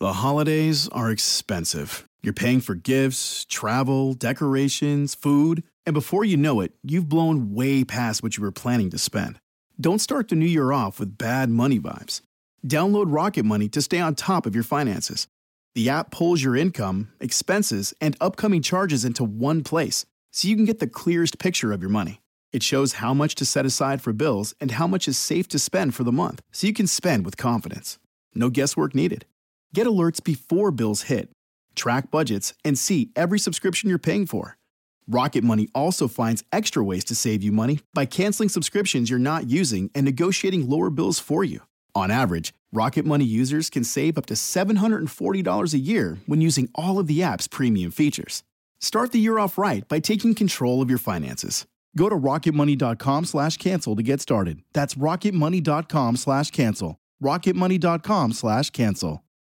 The holidays are expensive. You're paying for gifts, travel, decorations, food, and before you know it, you've blown way past what you were planning to spend. Don't start the new year off with bad money vibes. Download Rocket Money to stay on top of your finances. The app pulls your income, expenses, and upcoming charges into one place, so you can get the clearest picture of your money. It shows how much to set aside for bills and how much is safe to spend for the month, so you can spend with confidence. No guesswork needed. Get alerts before bills hit. Track budgets and see every subscription you're paying for. Rocket Money also finds extra ways to save you money by canceling subscriptions you're not using and negotiating lower bills for you. On average, Rocket Money users can save up to $740 a year when using all of the app's premium features. Start the year off right by taking control of your finances. Go to rocketmoney.com/cancel to get started. That's rocketmoney.com/cancel. rocketmoney.com/cancel.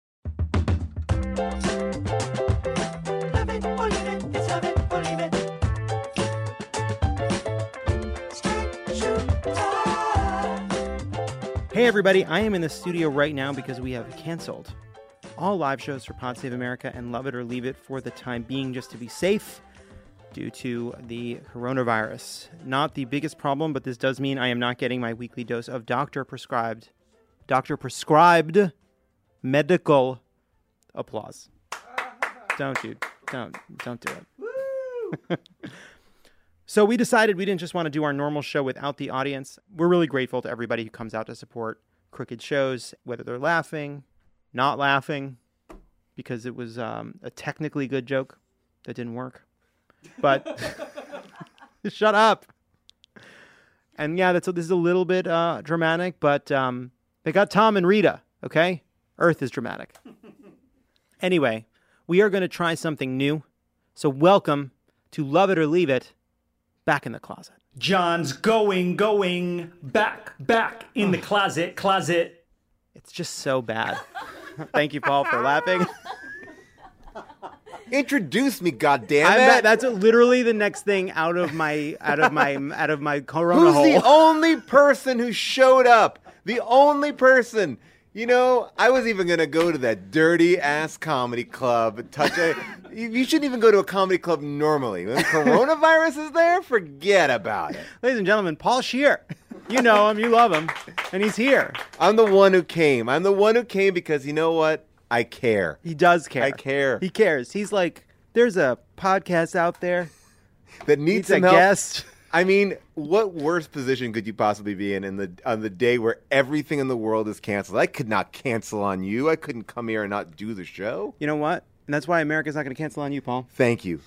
Hey everybody, I am in the studio right now because we have canceled all live shows for Pod Save America and Love It or Leave It for the time being, just to be safe due to the coronavirus. Not the biggest problem, but this does mean I am not getting my weekly dose of doctor-prescribed medical applause. Don't do it. So we decided we didn't just want to do our normal show without the audience. We're really grateful to everybody who comes out to support Crooked shows, whether they're laughing, not laughing, because it was a technically good joke that didn't work. But shut up. And yeah, this is a little bit dramatic, but they got Tom and Rita, okay? Earth is dramatic. Anyway, we are going to try something new. So welcome to Love It or Leave It, Back in the Closet. John's going, back in the closet. It's just so bad. Thank you, Paul, for laughing. Introduce me, goddammit. That's literally the next thing out of my corona Who's hole. the only person who showed up? The only person. You know, I was even going to go to that dirty-ass comedy club. You shouldn't even go to a comedy club normally. When coronavirus is there, forget about it. Ladies and gentlemen, Paul Scheer. You know him, you love him, and he's here. I'm the one who came. I'm the one who came because, you know what? I care. He does care. I care. He cares. He's like, there's a podcast out there that needs some a help. Guest. I mean, what worse position could you possibly be in on the day where everything in the world is canceled? I could not cancel on you. I couldn't come here and not do the show. You know what? And that's why America's not going to cancel on you, Paul. Thank you.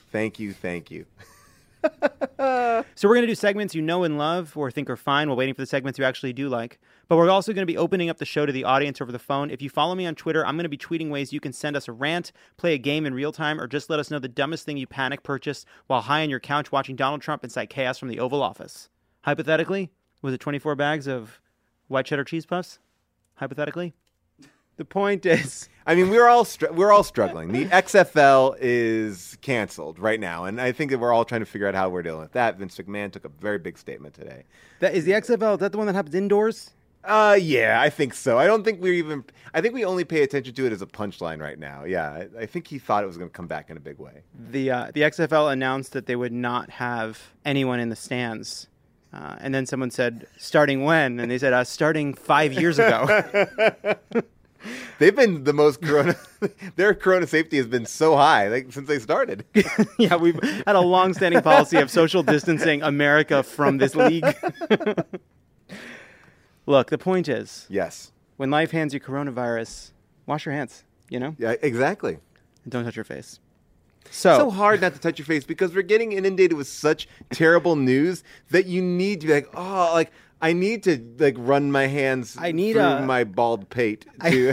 So we're going to do segments you know and love or think are fine while waiting for the segments you actually do like. But we're also going to be opening up the show to the audience over the phone. If you follow me on Twitter, I'm going to be tweeting ways you can send us a rant, play a game in real time, or just let us know the dumbest thing you panic purchased while high on your couch watching Donald Trump incite chaos from the Oval Office. Hypothetically, was it 24 bags of white cheddar cheese puffs? Hypothetically. The point is, I mean, we're all struggling. The XFL is canceled right now, and I think that we're all trying to figure out how we're dealing with that. Vince McMahon took a very big statement today. Is the XFL, is that the one that happens indoors? Yeah, I think so. I think we only pay attention to it as a punchline right now. Yeah, I think he thought it was going to come back in a big way. The XFL announced that they would not have anyone in the stands. And then someone said, starting when? And they said, starting 5 years ago. They've been the most their corona safety has been so high since they started. Yeah, we've had a long-standing policy of social distancing America from this league. Look, the point is, yes, when life hands you coronavirus, wash your hands, you know? Yeah, exactly. And don't touch your face. So hard not to touch your face because we're getting inundated with such terrible news that you need to be like, I need to run my hands through my bald pate.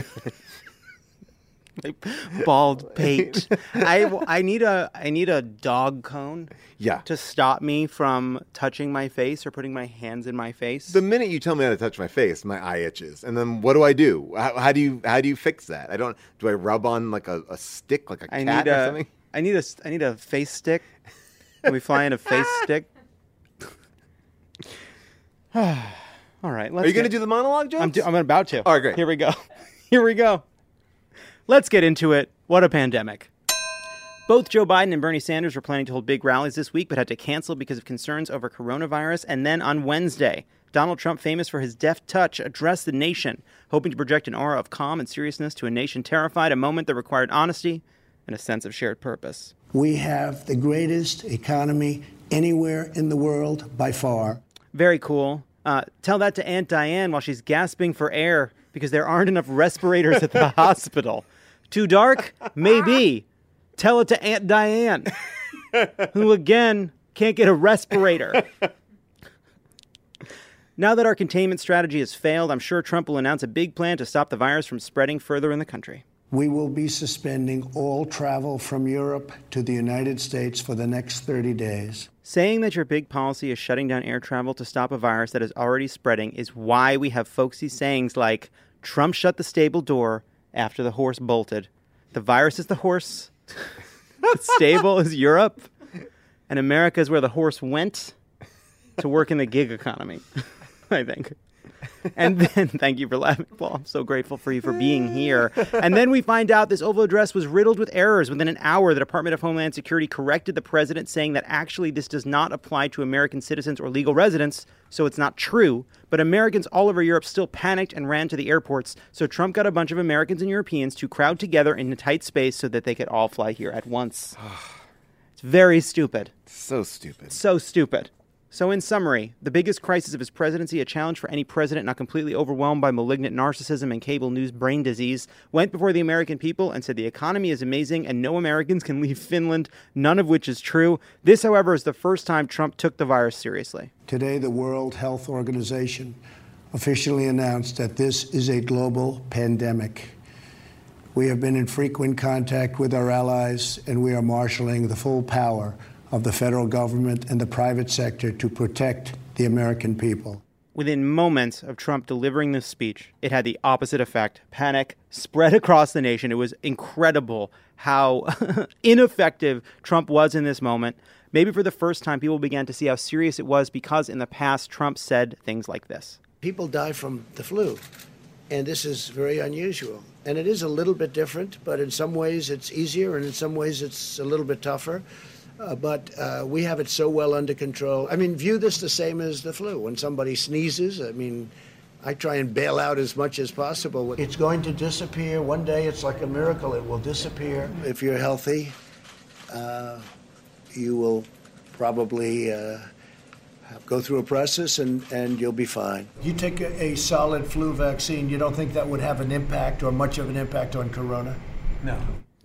Bald pate. I need a dog cone. Yeah. To stop me from touching my face or putting my hands in my face. The minute you tell me how to touch my face, my eye itches, and then what do I do? How do you fix that? Do I rub on like a stick, like a cat or something? I need a face stick. Can we fly in a face stick? All right. Are you going to do the monologue, Jones? I'm about to. All right, great. Here we go. Let's get into it. What a pandemic. Both Joe Biden and Bernie Sanders were planning to hold big rallies this week, but had to cancel because of concerns over coronavirus. And then on Wednesday, Donald Trump, famous for his deft touch, addressed the nation, hoping to project an aura of calm and seriousness to a nation terrified, a moment that required honesty and a sense of shared purpose. We have the greatest economy anywhere in the world by far. Very cool. Tell that to Aunt Diane while she's gasping for air because there aren't enough respirators at the hospital. Too dark? Maybe. Tell it to Aunt Diane, who, again, can't get a respirator. Now that our containment strategy has failed, I'm sure Trump will announce a big plan to stop the virus from spreading further in the country. We will be suspending all travel from Europe to the United States for the next 30 days. Saying that your big policy is shutting down air travel to stop a virus that is already spreading is why we have folksy sayings like, Trump shut the stable door after the horse bolted. The virus is the horse. The stable is Europe. And America is where the horse went to work in the gig economy, I think. And then, thank you for laughing, Paul. I'm so grateful for you for being here. And then we find out this Oval Address was riddled with errors. Within an hour, the Department of Homeland Security corrected the president, saying that actually this does not apply to American citizens or legal residents, so it's not true. But Americans all over Europe still panicked and ran to the airports, so Trump got a bunch of Americans and Europeans to crowd together in a tight space so that they could all fly here at once. It's very stupid. So stupid. So stupid. So in summary, the biggest crisis of his presidency, a challenge for any president not completely overwhelmed by malignant narcissism and cable news brain disease, went before the American people and said the economy is amazing and no Americans can leave Finland, none of which is true. This, however, is the first time Trump took the virus seriously. Today, the World Health Organization officially announced that this is a global pandemic. We have been in frequent contact with our allies, and we are marshaling the full power of the federal government and the private sector to protect the American people. Within moments of Trump delivering this speech, it had the opposite effect. Panic spread across the nation. It was incredible how ineffective Trump was in this moment. Maybe for the first time, people began to see how serious it was because in the past, Trump said things like this. People die from the flu, and this is very unusual. And it is a little bit different, but in some ways it's easier, and in some ways it's a little bit tougher. But we have it so well under control. I mean, view this the same as the flu. When somebody sneezes, I mean, I try and bail out as much as possible. It's going to disappear. One day, it's like a miracle. It will disappear. If you're healthy, you will probably go through a process and you'll be fine. You take a solid flu vaccine, you don't think that would have an impact or much of an impact on corona? No.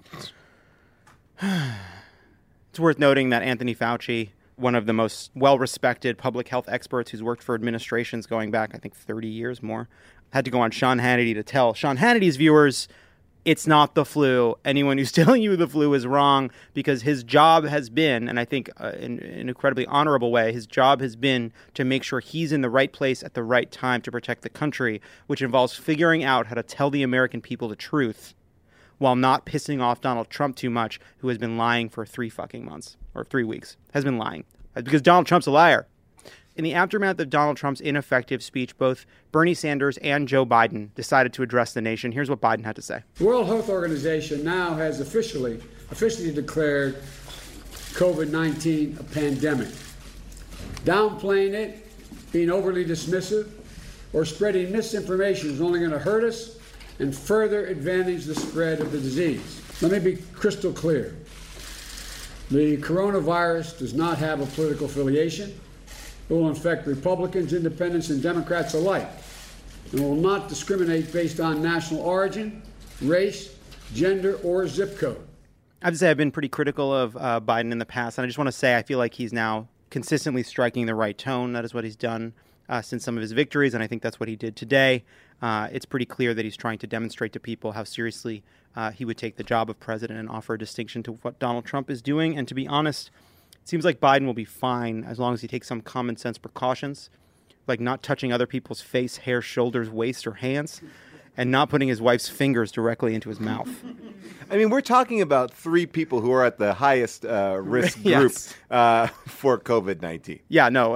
It's worth noting that Anthony Fauci, one of the most well-respected public health experts who's worked for administrations going back, I think, 30 years more, had to go on Sean Hannity to tell Sean Hannity's viewers, it's not the flu. Anyone who's telling you the flu is wrong, because his job has been, and I think in an incredibly honorable way, his job has been to make sure he's in the right place at the right time to protect the country, which involves figuring out how to tell the American people the truth while not pissing off Donald Trump too much, who has been lying for 3 fucking months, or 3 weeks, has been lying. Because Donald Trump's a liar. In the aftermath of Donald Trump's ineffective speech, both Bernie Sanders and Joe Biden decided to address the nation. Here's what Biden had to say. The World Health Organization now has officially declared COVID-19 a pandemic. Downplaying it, being overly dismissive, or spreading misinformation is only going to hurt us and further advantage the spread of the disease. Let me be crystal clear. The coronavirus does not have a political affiliation. It will infect Republicans, independents, and Democrats alike, and will not discriminate based on national origin, race, gender, or zip code. I have to say I've been pretty critical of Biden in the past, and I just want to say I feel like he's now consistently striking the right tone. That is what he's done since some of his victories, and I think that's what he did today. It's pretty clear that he's trying to demonstrate to people how seriously he would take the job of president and offer a distinction to what Donald Trump is doing. And to be honest, it seems like Biden will be fine as long as he takes some common sense precautions, like not touching other people's face, hair, shoulders, waist, or hands, and not putting his wife's fingers directly into his mouth. I mean, we're talking about 3 people who are at the highest risk group for COVID-19. Yeah, no,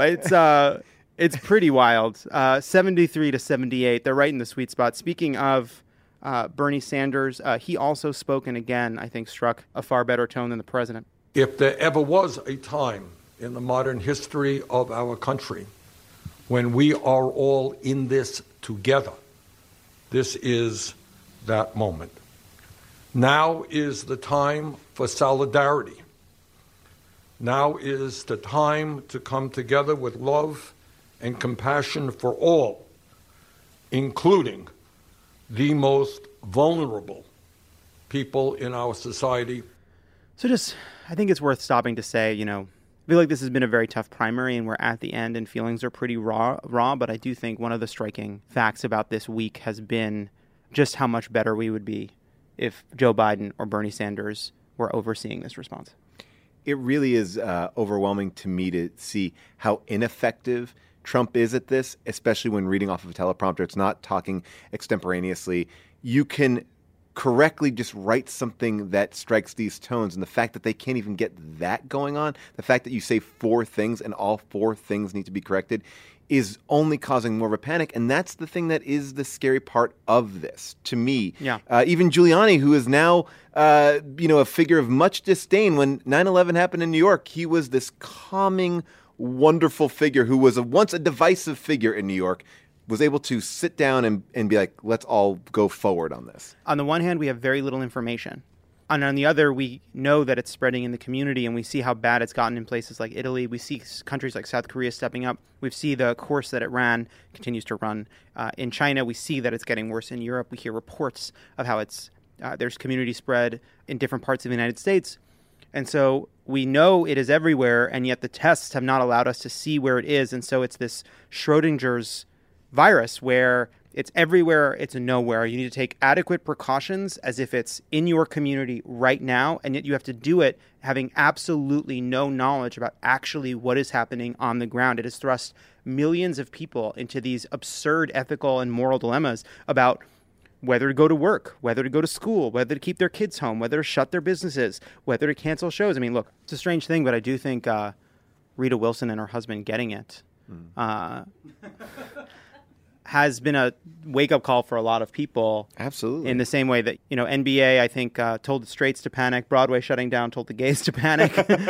it's pretty wild. 73 to 78, they're right in the sweet spot. Speaking of Bernie Sanders, he also spoke, and again, I think struck a far better tone than the president. If there ever was a time in the modern history of our country when we are all in this together, this is that moment. Now is the time for solidarity. Now is the time to come together with love and compassion for all, including the most vulnerable people in our society. So I think it's worth stopping to say, I feel like this has been a very tough primary and we're at the end and feelings are pretty raw, but I do think one of the striking facts about this week has been just how much better we would be if Joe Biden or Bernie Sanders were overseeing this response. It really is overwhelming to me to see how ineffective Trump is at this, especially when reading off of a teleprompter. It's not talking extemporaneously. You can correctly just write something that strikes these tones. And the fact that they can't even get that going on, the fact that you say 4 things and all 4 things need to be corrected, is only causing more of a panic. And that's the thing that is the scary part of this, to me. Yeah. Even Giuliani, who is now a figure of much disdain. When 9/11 happened in New York, he was this calming, wonderful figure who was once a divisive figure in New York, was able to sit down and be like, let's all go forward on this. On the one hand, we have very little information. And on the other, we know that it's spreading in the community, and we see how bad it's gotten in places like Italy. We see countries like South Korea stepping up. We see the course that it continues to run in China. We see that it's getting worse in Europe. We hear reports of how there's community spread in different parts of the United States. And so we know it is everywhere, and yet the tests have not allowed us to see where it is. And so it's this Schrodinger's virus where it's everywhere, it's nowhere. You need to take adequate precautions as if it's in your community right now, and yet you have to do it having absolutely no knowledge about actually what is happening on the ground. It has thrust millions of people into these absurd ethical and moral dilemmas about whether to go to work, whether to go to school, whether to keep their kids home, whether to shut their businesses, whether to cancel shows. I mean, look, it's a strange thing, but I do think Rita Wilson and her husband getting it has been a wake-up call for a lot of people. Absolutely. In the same way that, NBA, I think, told the straights to panic. Broadway shutting down told the gays to panic.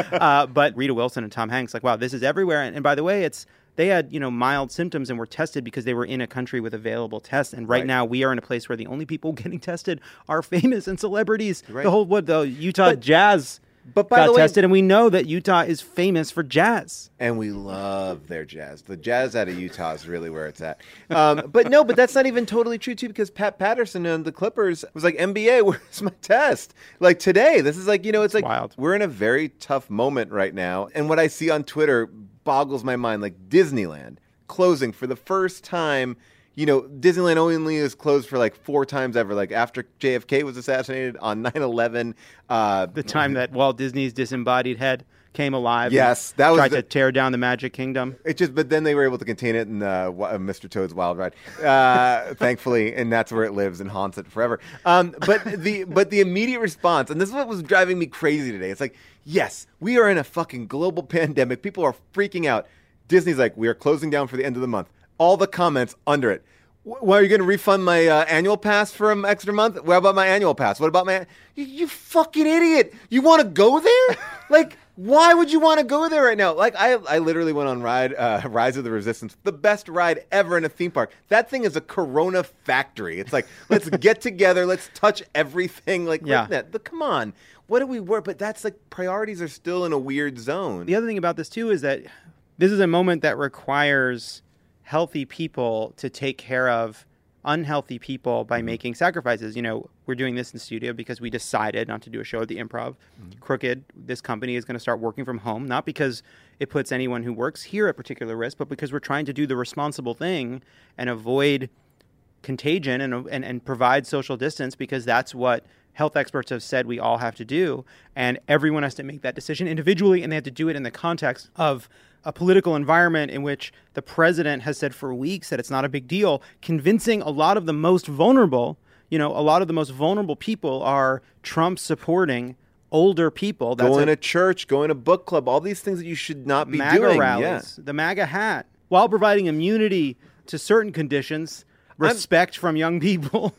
But Rita Wilson and Tom Hanks, like, wow, this is everywhere. And by the way, they had, mild symptoms and were tested because they were in a country with available tests. And right now we are in a place where the only people getting tested are famous and celebrities. Right. The Utah Jazz But by got the way, tested, and we know that Utah is famous for jazz. And we love their jazz. The jazz out of Utah is really where it's at. But that's not even totally true, too, because Pat Patterson and the Clippers was like, NBA, where's my test? Like today, this is like, it's like wild. We're in a very tough moment right now. And what I see on Twitter boggles my mind, like Disneyland closing for the first time. Disneyland only is closed for like 4 times ever, like after JFK was assassinated, on 9/11. The time that Walt Disney's disembodied head came alive. Yes, that was tried to tear down the Magic Kingdom. But then they were able to contain it in Mr. Toad's Wild Ride, thankfully, and that's where it lives and haunts it forever. But the immediate response, and this is what was driving me crazy today. It's like, yes, we are in a fucking global pandemic. People are freaking out. Disney's like, we are closing down for the end of the month. All the comments under it. Why are you going to refund my annual pass for an extra month? What about my annual pass? What about my... You fucking idiot. You want to go there? Like, why would you want to go there right now? Like, I literally went on Rise of the Resistance, the best ride ever in a theme park. That thing is a Corona factory. It's like, let's get together. Let's touch everything. Like, come on. What do we work? But that's like, priorities are still in a weird zone. The other thing about this, too, is that this is a moment that requires healthy people to take care of unhealthy people by making sacrifices. We're doing this in studio because we decided not to do a show at the Improv. Crooked, this company, is going to start working from home, not because it puts anyone who works here at particular risk, but because we're trying to do the responsible thing and avoid contagion and provide social distance, because that's what health experts have said we all have to do. And everyone has to make that decision individually, and they have to do it in the context of a political environment in which the president has said for weeks that it's not a big deal, convincing a lot of the most vulnerable, a lot of the most vulnerable people are Trump supporting older people. That's going to church, going to book club, all these things that you should not be MAGA doing. Rallies, the MAGA hat, while providing immunity to certain conditions, respect from young people.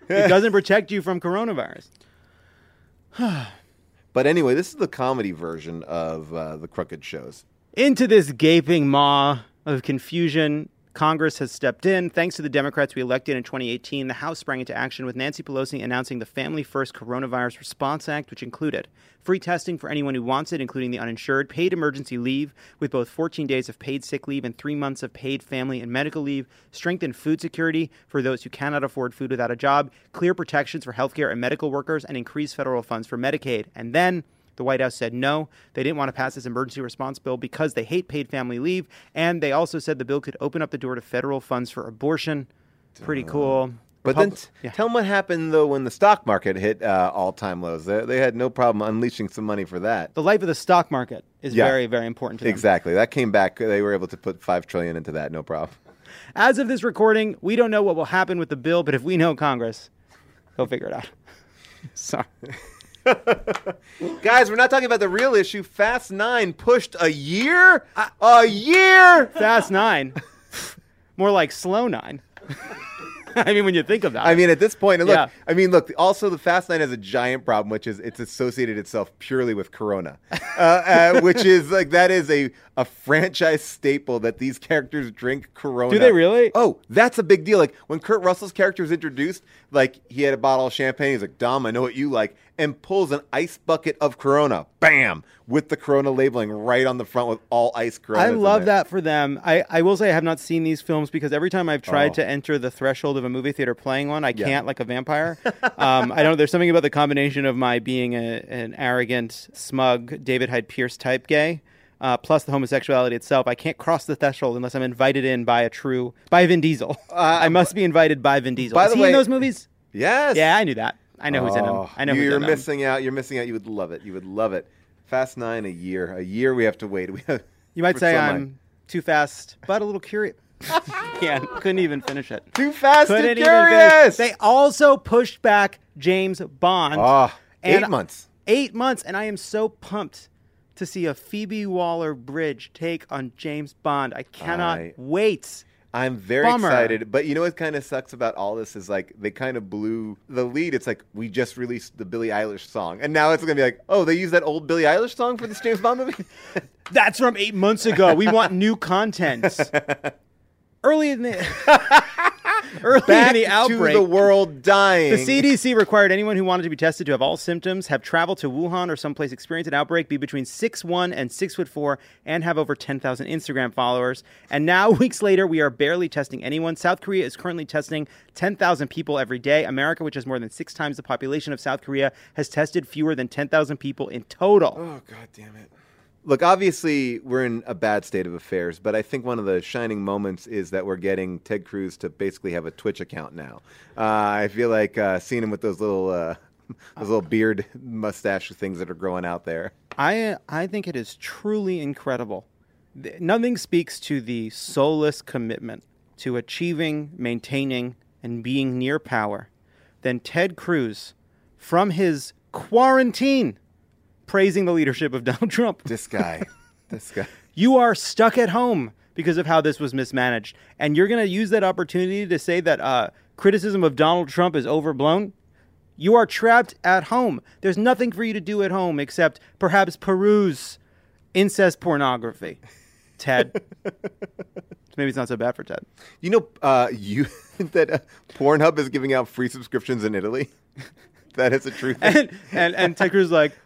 It doesn't protect you from coronavirus. But anyway, this is the comedy version of the crooked shows. Into this gaping maw of confusion, Congress has stepped in. Thanks to the Democrats we elected in 2018, the House sprang into action with Nancy Pelosi announcing the Family First Coronavirus Response Act, which included free testing for anyone who wants it, including the uninsured, paid emergency leave with both 14 days of paid sick leave and 3 months of paid family and medical leave, strengthened food security for those who cannot afford food without a job, clear protections for healthcare and medical workers, and increased federal funds for Medicaid. And then the White House said no. They didn't want to pass this emergency response bill because they hate paid family leave. And they also said the bill could open up the door to federal funds for abortion. Pretty cool. But then tell them what happened, though, when the stock market hit all-time lows. They had no problem unleashing some money for that. The life of the stock market is very, very important to them. Exactly. That came back. They were able to put $5 trillion into that, no problem. As of this recording, we don't know what will happen with the bill, but if we know Congress, they'll figure it out. Sorry. Guys, we're not talking about the real issue. Fast 9 pushed a year? A year? Fast 9? More like slow 9. I mean, when you think of that. I mean, at this point, and look, also the Fast 9 has a giant problem, which is it's associated itself purely with Corona, which is like, that is a franchise staple that these characters drink Corona. Do they really? Oh, that's a big deal. Like when Kurt Russell's character was introduced, like he had a bottle of champagne. He's like, Dom, I know what you like, and pulls an ice bucket of Corona. Bam! With the Corona labeling right on the front with all ice Corona. I love that for them. I will say I have not seen these films because every time I've tried to enter the threshold of a movie theater playing one, I can't, like a vampire. I don't. There's something about the combination of my being an arrogant, smug, David Hyde Pierce type gay, plus the homosexuality itself. I can't cross the threshold unless I'm invited in by Vin Diesel. I must be invited by Vin Diesel. Is he in those movies? Yes. Yeah, I knew that. I know who's in them. I know you're missing out. You're missing out. You would love it. You would love it. Fast 9, a year. A year we have to wait. You might say I'm too fast, but a little curious. Yeah, couldn't even finish it. Too fast and curious. They also pushed back James Bond. 8 months. 8 months, and I am so pumped to see a Phoebe Waller-Bridge take on James Bond. I cannot wait. I'm very excited, but you know what kind of sucks about all this is like they kind of blew the lead. It's like we just released the Billie Eilish song, and now it's going to be like, oh, they used that old Billie Eilish song for this James Bond movie? That's from 8 months ago. We want new content. Early in the outbreak, to the world dying. The CDC required anyone who wanted to be tested to have all symptoms, have traveled to Wuhan or someplace experienced an outbreak, be between 6'1" and 6'4", and have over 10,000 Instagram followers. And now, weeks later, we are barely testing anyone. South Korea is currently testing 10,000 people every day. America, which has more than 6 times the population of South Korea, has tested fewer than 10,000 people in total. Oh, God damn it. Look, obviously, we're in a bad state of affairs, but I think one of the shining moments is that we're getting Ted Cruz to basically have a Twitch account now. I feel like seeing him with those little beard mustache things that are growing out there. I think it is truly incredible. Nothing speaks to the soulless commitment to achieving, maintaining, and being near power than Ted Cruz from his quarantine praising the leadership of Donald Trump. This guy. You are stuck at home because of how this was mismanaged. And you're going to use that opportunity to say that criticism of Donald Trump is overblown? You are trapped at home. There's nothing for you to do at home except perhaps peruse incest pornography. Ted. Maybe it's not so bad for Ted. You know, that Pornhub is giving out free subscriptions in Italy? That is a true thing. And Ted Cruz is like,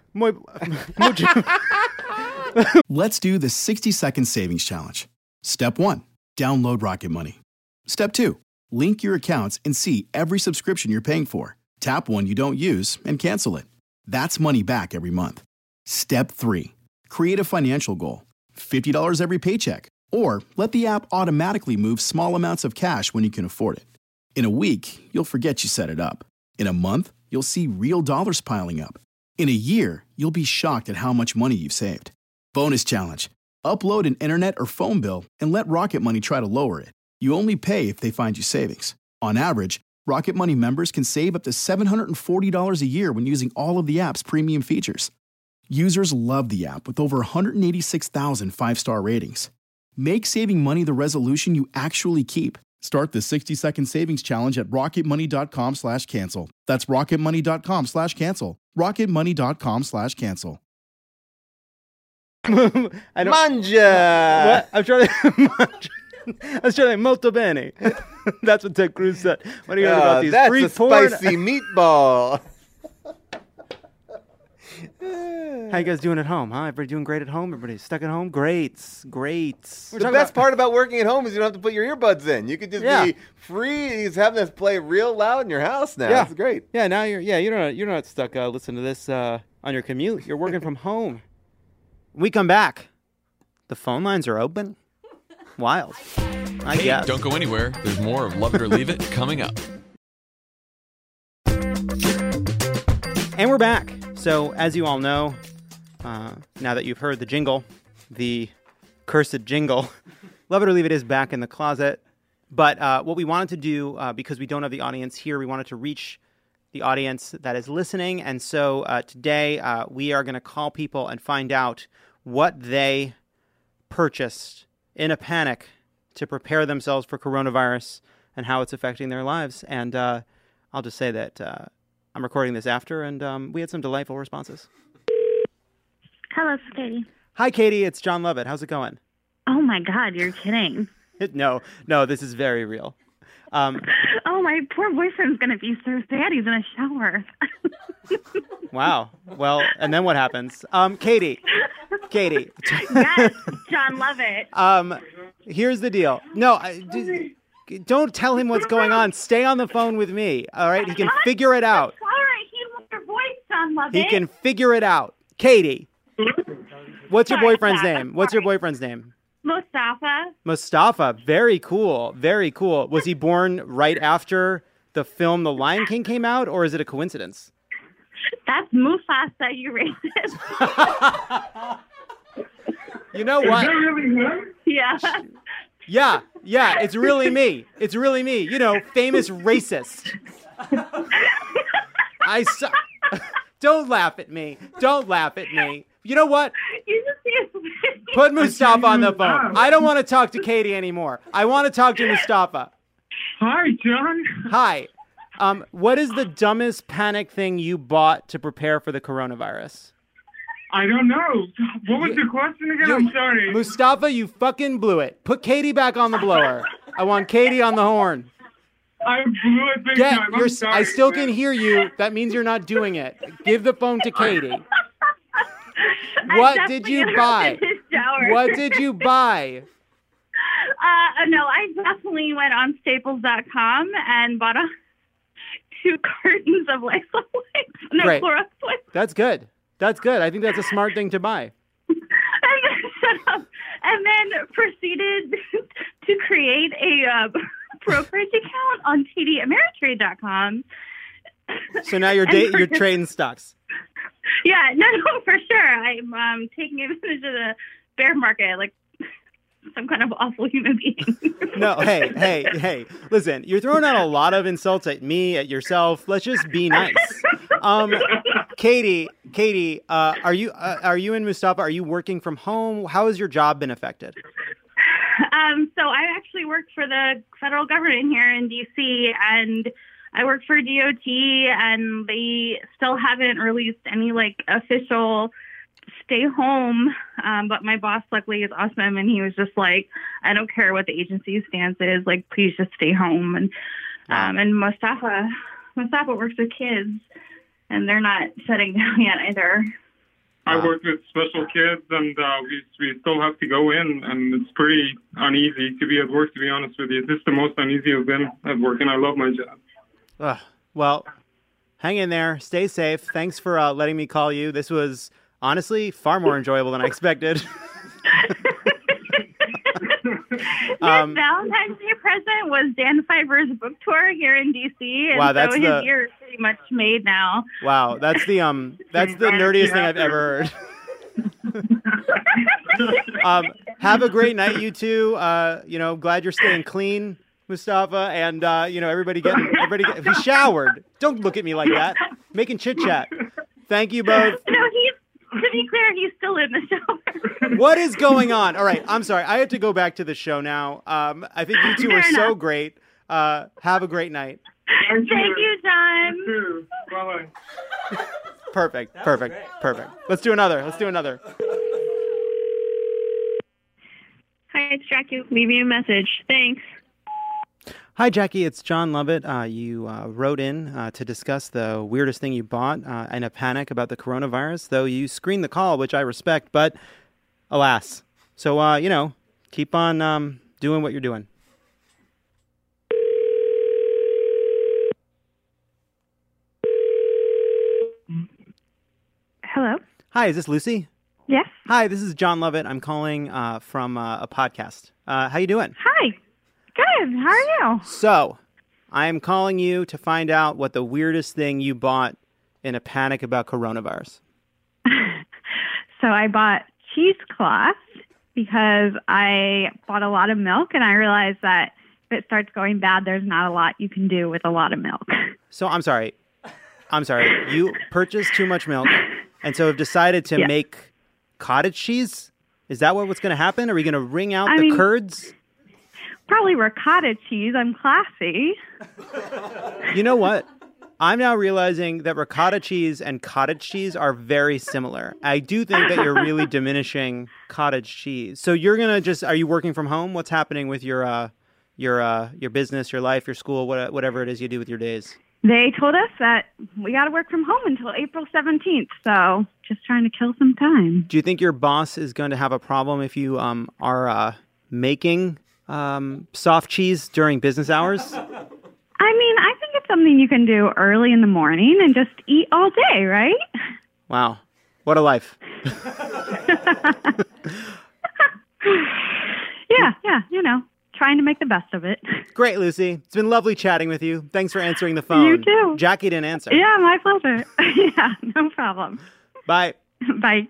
Let's do the 60-second savings challenge. Step 1, download Rocket Money. Step 2, link your accounts and see every subscription you're paying for. Tap one you don't use and cancel it. That's money back every month. Step 3, create a financial goal. $50 every paycheck. Or let the app automatically move small amounts of cash when you can afford it. In a week, you'll forget you set it up. In a month, you'll see real dollars piling up. In a year, you'll be shocked at how much money you've saved. Bonus challenge. Upload an internet or phone bill and let Rocket Money try to lower it. You only pay if they find you savings. On average, Rocket Money members can save up to $740 a year when using all of the app's premium features. Users love the app with over 186,000 five-star ratings. Make saving money the resolution you actually keep Start the 60-second savings challenge at rocketmoney.com/cancel. That's rocketmoney.com/cancel. rocketmoney.com/cancel. I don't, Manja! what? I'm trying to... I was trying to think, molto bene. That's what Ted Cruz said. What do you heard about these that's free a porn? spicy meatball. How you guys doing at home, huh? Everybody doing great at home? Everybody stuck at home? Great. The best part about working at home is you don't have to put your earbuds in. You could just be free. He's having us play real loud in your house now. Yeah. It's great. Yeah, now you're not stuck listening to this on your commute. You're working from home. When we come back, the phone lines are open. Wild. I guess. Don't go anywhere. There's more of Love It or Leave It coming up. And we're back. So, as you all know, now that you've heard the jingle, the cursed jingle, Love It or Leave It is back in the closet. But what we wanted to do, because we don't have the audience here, we wanted to reach the audience that is listening. And so today we are going to call people and find out what they purchased in a panic to prepare themselves for coronavirus and how it's affecting their lives. And I'll just say that I'm recording this after, and we had some delightful responses. Hello, it's Katie. Hi, Katie. It's John Lovett. How's it going? Oh, my God. You're kidding. No, this is very real. Oh, my poor boyfriend's going to be so sad. He's in a shower. Wow. Well, and then what happens? Katie. Yes, John Lovett. Here's the deal. No, don't tell him what's going on. Stay on the phone with me. All right? He can figure it out. All right. He wants your voice, John Lovett. He can figure it out. Katie. What's your boyfriend's name? What's your boyfriend's name? Mustafa. Very cool. Very cool. Was he born right after the film The Lion King came out, or is it a coincidence? That's Mufasa, you racist. You know what? Is that really him? Yeah. Yeah. It's really me. You know, famous racist. Don't laugh at me. You know what? Put Mustafa on the phone. I don't want to talk to Katie anymore. I want to talk to Mustafa. Hi, John. Hi. What is the dumbest panic thing you bought to prepare for the coronavirus? I don't know. What was the question again? I'm sorry. Mustafa, you fucking blew it. Put Katie back on the blower. I want Katie on the horn. I blew it big time. I'm sorry, I still can hear you. That means you're not doing it. Give the phone to Katie. What did you buy? What did you buy? No, I definitely went on Staples.com and bought 2 cartons of Lysol wipes. No, Great. Clorox wipes. That's good. I think that's a smart thing to buy. And then proceeded to create a brokerage account on TDAmeritrade.com. So now you're trading stocks. Yeah, no, for sure. I'm taking advantage of the bear market like some kind of awful human being. No, hey. Listen, you're throwing out a lot of insults at me, at yourself. Let's just be nice. Katie, are you and Mustafa, are you working from home? How has your job been affected? So I actually work for the federal government here in D.C., and I work for DOT, and they still haven't released any official stay home. But my boss luckily is awesome, and he was just like, I don't care what the agency's stance is, please just stay home. And Mustafa works with kids, and they're not shutting down yet either. I work with special kids, and we still have to go in, and it's pretty uneasy to be at work, to be honest with you. This is the most uneasy I've been at work, and I love my job. Well, hang in there. Stay safe. Thanks for letting me call you. This was honestly far more enjoyable than I expected. Valentine's Day present was Dan Pfeiffer's book tour here in DC, and wow, so his year is pretty much made now. Wow, that's the nerdiest thing I've ever heard. Have a great night, you two. Glad you're staying clean, Mustafa, and everybody he showered. Don't look at me like that. Making chit chat. Thank you both. No, to be be clear, he's still in the shower. What is going on? All right, I'm sorry. I have to go back to the show now. I think you two are so great. Have a great night. Thank you, John. Bye-bye. Perfect. Let's do another. Hi, it's Jackie. Leave me a message. Thanks. Hi, Jackie. It's John Lovett. You wrote in to discuss the weirdest thing you bought in a panic about the coronavirus, though you screened the call, which I respect, but alas. So, keep on doing what you're doing. Hello? Hi, is this Lucy? Yes. Hi, this is John Lovett. I'm calling from a podcast. How you doing? Hi. Good. How are you? So, I'm calling you to find out what the weirdest thing you bought in a panic about coronavirus. So I bought cheesecloth because I bought a lot of milk, and I realized that if it starts going bad, there's not a lot you can do with a lot of milk. So, I'm sorry. You purchased too much milk, and so have decided to make cottage cheese? Is that what's going to happen? Are we going to wring out the curds? Probably ricotta cheese. I'm classy. You know what? I'm now realizing that ricotta cheese and cottage cheese are very similar. I do think that you're really diminishing cottage cheese. So you're going to are you working from home? What's happening with your business, your life, your school, whatever it is you do with your days? They told us that we got to work from home until April 17th, so just trying to kill some time. Do you think your boss is going to have a problem if you are making soft cheese during business hours? I mean, I think it's something you can do early in the morning and just eat all day, right? Wow. What a life. Yeah, trying to make the best of it. Great, Lucy. It's been lovely chatting with you. Thanks for answering the phone. You too. Jackie didn't answer. Yeah, my pleasure. Yeah, no problem. Bye. Bye.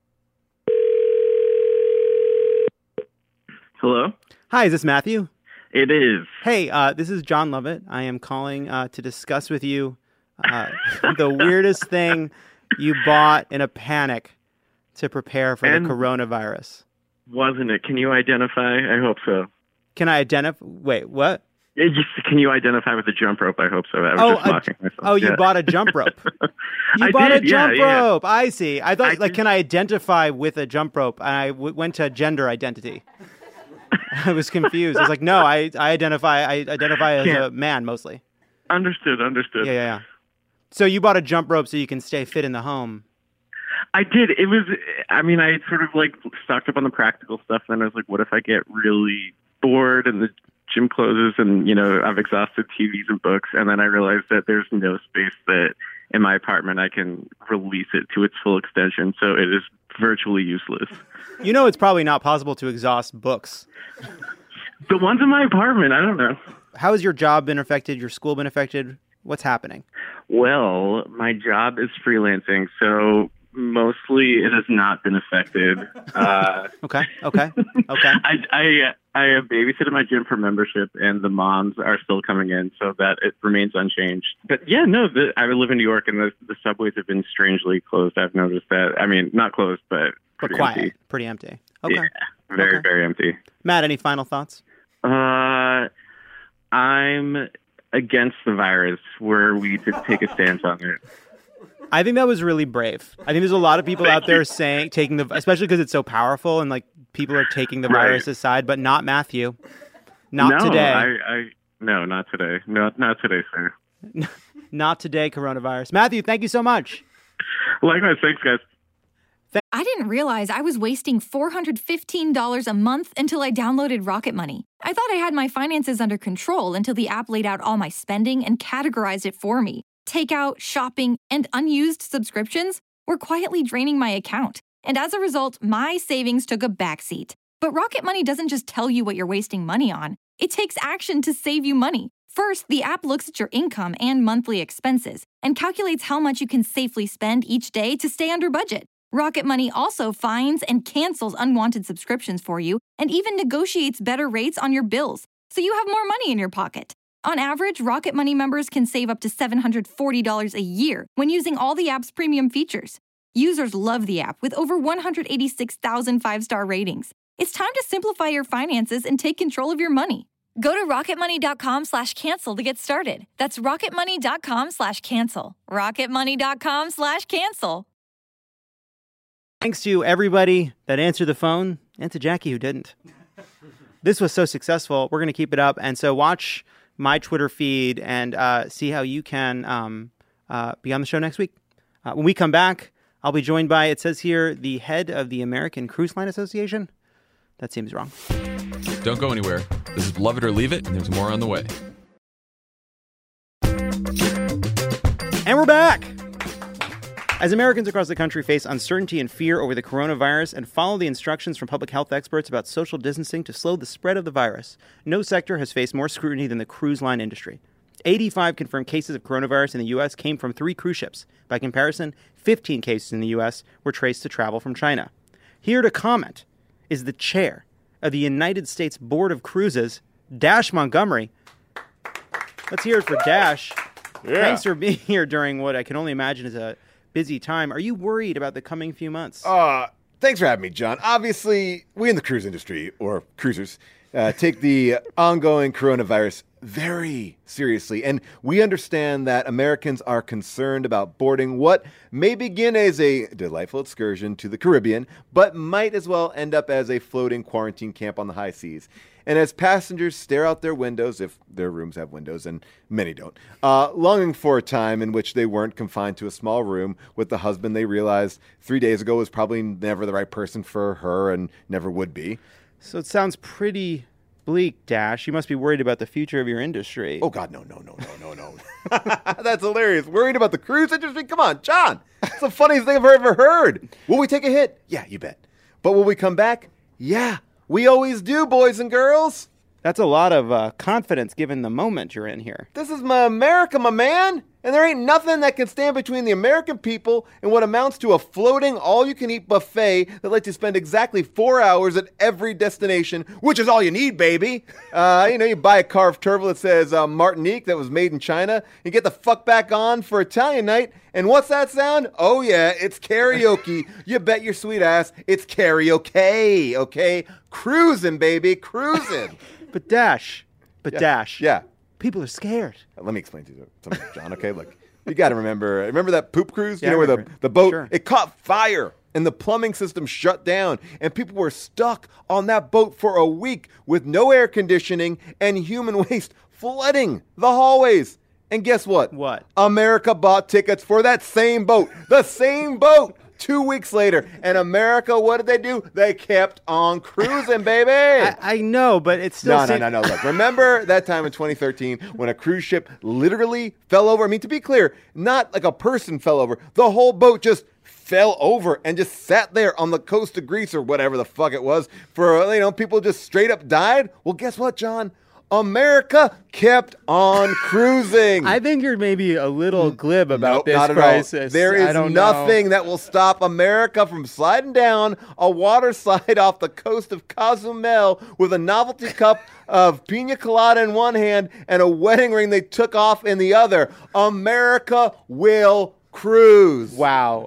Hello? Hi, is this Matthew? It is. Hey, this is John Lovett. I am calling to discuss with you the weirdest thing you bought in a panic to prepare for the coronavirus. Wasn't it? Can you identify? I hope so. Can I identify? Wait, what? Can you identify with the jump rope? I hope so. I was just mocking myself. Oh, you bought a jump rope. You bought a jump rope. I see. I thought, can I identify with a jump rope? And I went to gender identity. I was confused. I was like, no, I identify as a man mostly. Understood. Yeah. So you bought a jump rope so you can stay fit in the home. I did. It was, I sort of stocked up on the practical stuff. And then I was like, what if I get really bored and the gym closes and, I've exhausted TVs and books. And then I realized that there's no space that in my apartment I can release it to its full extension. So it is virtually useless. It's probably not possible to exhaust books. The ones in my apartment, I don't know. How has your job been affected? Your school been affected? What's happening? Well, my job is freelancing, so mostly it has not been affected. Okay. I have babysitted my gym for membership, and the moms are still coming in, so that it remains unchanged. But yeah, no, I live in New York, and the subways have been strangely closed. I've noticed that. Not closed, but quiet, empty. Pretty empty. Okay. Yeah, very empty. Matt, any final thoughts? I'm against the virus, where we just take a stance on it. I think that was really brave. I think there's a lot of people out there especially because it's so powerful and people are taking the virus aside, but not Matthew. Not today. No, not today. No, not today, sir. Not today, coronavirus. Matthew, thank you so much. Likewise, thanks, guys. I didn't realize I was wasting $415 a month until I downloaded Rocket Money. I thought I had my finances under control until the app laid out all my spending and categorized it for me. Takeout, shopping, and unused subscriptions were quietly draining my account. And as a result, my savings took a backseat. But Rocket Money doesn't just tell you what you're wasting money on. It takes action to save you money. First, the app looks at your income and monthly expenses and calculates how much you can safely spend each day to stay under budget. Rocket Money also finds and cancels unwanted subscriptions for you and even negotiates better rates on your bills, so you have more money in your pocket. On average, Rocket Money members can save up to $740 a year when using all the app's premium features. Users love the app with over 186,000 five-star ratings. It's time to simplify your finances and take control of your money. Go to rocketmoney.com/cancel to get started. That's rocketmoney.com/cancel. rocketmoney.com/cancel. Thanks to everybody that answered the phone and to Jackie who didn't. This was so successful. We're going to keep it up. And so watch my Twitter feed and see how you can be on the show next week. When we come back, I'll be joined by, it says here, the head of the American Cruise Line Association. That seems wrong. Don't go anywhere. This is Love It or Leave It, and there's more on the way. And we're back! As Americans across the country face uncertainty and fear over the coronavirus and follow the instructions from public health experts about social distancing to slow the spread of the virus, no sector has faced more scrutiny than the cruise line industry. 85 confirmed cases of coronavirus in the U.S. came from 3 cruise ships. By comparison, 15 cases in the U.S. were traced to travel from China. Here to comment is the chair of the United States Board of Cruises, Dash Montgomery. Let's hear it for Dash. Yeah. Thanks for being here during what I can only imagine is a busy time. Are you worried about the coming few months? Thanks for having me, John. Obviously, we in the cruise industry, or cruisers, take the ongoing coronavirus very seriously. And we understand that Americans are concerned about boarding what may begin as a delightful excursion to the Caribbean, but might as well end up as a floating quarantine camp on the high seas. And as passengers stare out their windows, if their rooms have windows, and many don't, longing for a time in which they weren't confined to a small room with the husband they realized 3 days ago was probably never the right person for her and never would be. So it sounds pretty bleak, Dash. You must be worried about the future of your industry. Oh, God, no. That's hilarious. Worried about the cruise industry? Come on, John. It's the funniest thing I've ever heard. Will we take a hit? Yeah, you bet. But will we come back? Yeah. We always do, boys and girls. That's a lot of confidence given the moment you're in here. This is my America, my man. And there ain't nothing that can stand between the American people and what amounts to a floating all-you-can-eat buffet that lets you spend exactly 4 hours at every destination, which is all you need, baby. You buy a carved turtle that says Martinique that was made in China, and get the fuck back on for Italian night. And what's that sound? Oh, yeah, it's karaoke. You bet your sweet ass it's karaoke, okay? Cruising, baby, cruising. But Dash. Yeah. People are scared. Let me explain to you something, John, okay? Look, you got to remember that poop cruise? Yeah, where the boat, sure. It caught fire and the plumbing system shut down and people were stuck on that boat for a week with no air conditioning and human waste flooding the hallways. And guess what? What? America bought tickets for that same boat. The same boat. 2 weeks later, and America, what did they do? They kept on cruising, baby. I know, but it's still... No. Look, remember that time in 2013 when a cruise ship literally fell over? I mean, to be clear, not like a person fell over. The whole boat just fell over and just sat there on the coast of Greece or whatever the fuck it was for, people just straight up died. Well, guess what, John? America kept on cruising. I think you're maybe a little glib about this not at crisis. All. There is nothing that will stop America from sliding down a water slide off the coast of Cozumel with a novelty cup of pina colada in one hand and a wedding ring they took off in the other. America will cruise. Wow.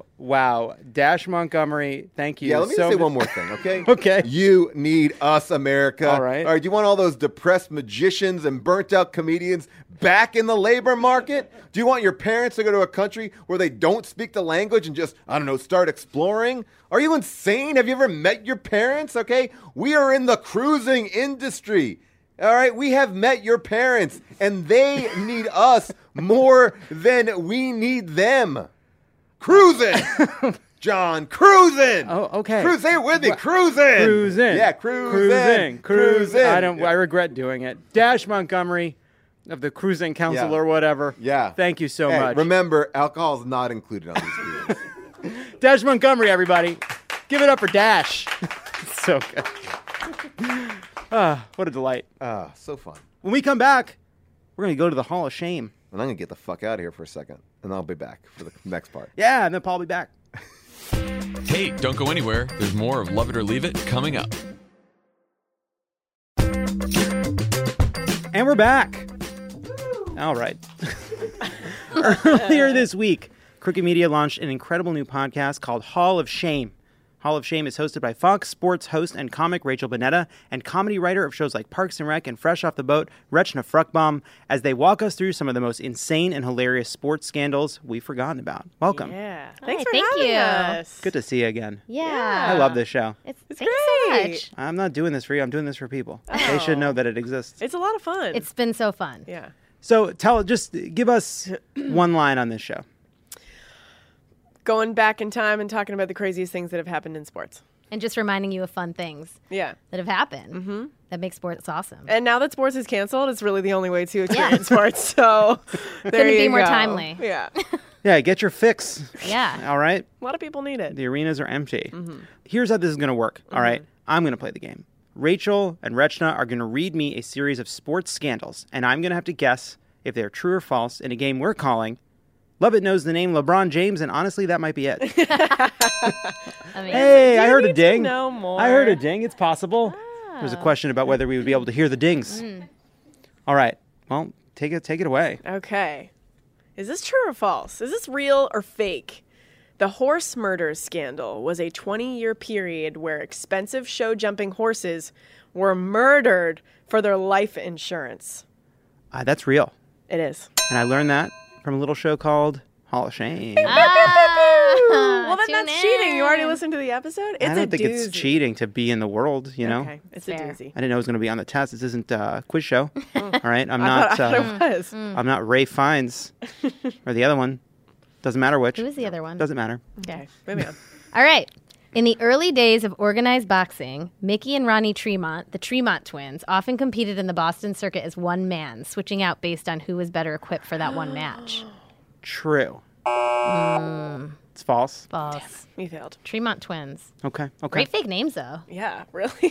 Dash Montgomery, thank you. Yeah, let me say one more thing, okay? Okay. You need us, America. All right. Do you want all those depressed magicians and burnt-out comedians back in the labor market? Do you want your parents to go to a country where they don't speak the language and just, start exploring? Are you insane? Have you ever met your parents, okay? We are in the cruising industry. All right, we have met your parents, and they need us more than we need them. Cruising, John, cruising. Oh, okay. Say it with me, cruising. Cruising. Yeah, cruising. I regret doing it. Dash Montgomery of the Cruising Council or whatever. Yeah. Thank you so much. Remember, alcohol is not included on these cruises. Dash Montgomery, everybody. Give it up for Dash. So good. What a delight. So fun. When we come back, we're going to go to the Hall of Shame. And I'm going to get the fuck out of here for a second, and I'll be back for the next part. Yeah, and then Paul will be back. Hey, don't go anywhere. There's more of Love It or Leave It coming up. And we're back. All right. Earlier this week, Crooked Media launched an incredible new podcast called Hall of Shame. Hall of Shame is hosted by Fox Sports host and comic Rachel Bonnetta and comedy writer of shows like Parks and Rec and Fresh Off the Boat, Rechna Fruchtbaum, as they walk us through some of the most insane and hilarious sports scandals we've forgotten about. Welcome. Yeah. Thanks for thank having you. us. Good to see you again. Yeah. I love this show. It's It's thanks so great. much. I'm not doing this for you. I'm doing this for people. They should know that it exists. It's a lot of fun. It's been so fun. yeah. So just give us one line on this show. Going back in time and talking about the craziest things that have happened in sports. And just reminding you of fun things Yeah. that have happened that make sports awesome. And now that sports is canceled, it's really the only way to experience sports. So there Couldn't you be more go. timely. Yeah. Yeah, get your fix. Yeah. All right? A lot of people need it. The arenas are empty. Here's how this is going to work. All right? I'm going to play the game. Rachel and Rechna are going to read me a series of sports scandals, and I'm going to have to guess if they're true or false in a game we're calling Lovett Knows the Name LeBron James, and honestly, that might be it. Hey, I heard a ding. know more. I heard a ding. It's possible. There's a question about whether we would be able to hear the dings. All right. Well, take it away. Okay. Is this true or false? Is this real or fake? The horse murders scandal was a 20-year period where expensive show-jumping horses were murdered for their life insurance. That's real. It is. And I learned that from a little show called Hall of Shame. Well, then that's cheating. You already listened to the episode? It's I don't think it's cheating to be in the world, you know? Okay, it's a doozy. I didn't know it was going to be on the test. This isn't a quiz show. All right? I'm I not thought it was. I'm not Ray Fiennes or the other one. Doesn't matter which. Who is the other one? Doesn't matter. Okay, moving on. All right. In the early days of organized boxing, Mickey and Ronnie Tremont, the Tremont twins, often competed in the Boston circuit as one man, switching out based on who was better equipped for that one match. True. It's false. False. We failed. Tremont twins. Okay. Great fake names, though. Yeah, really?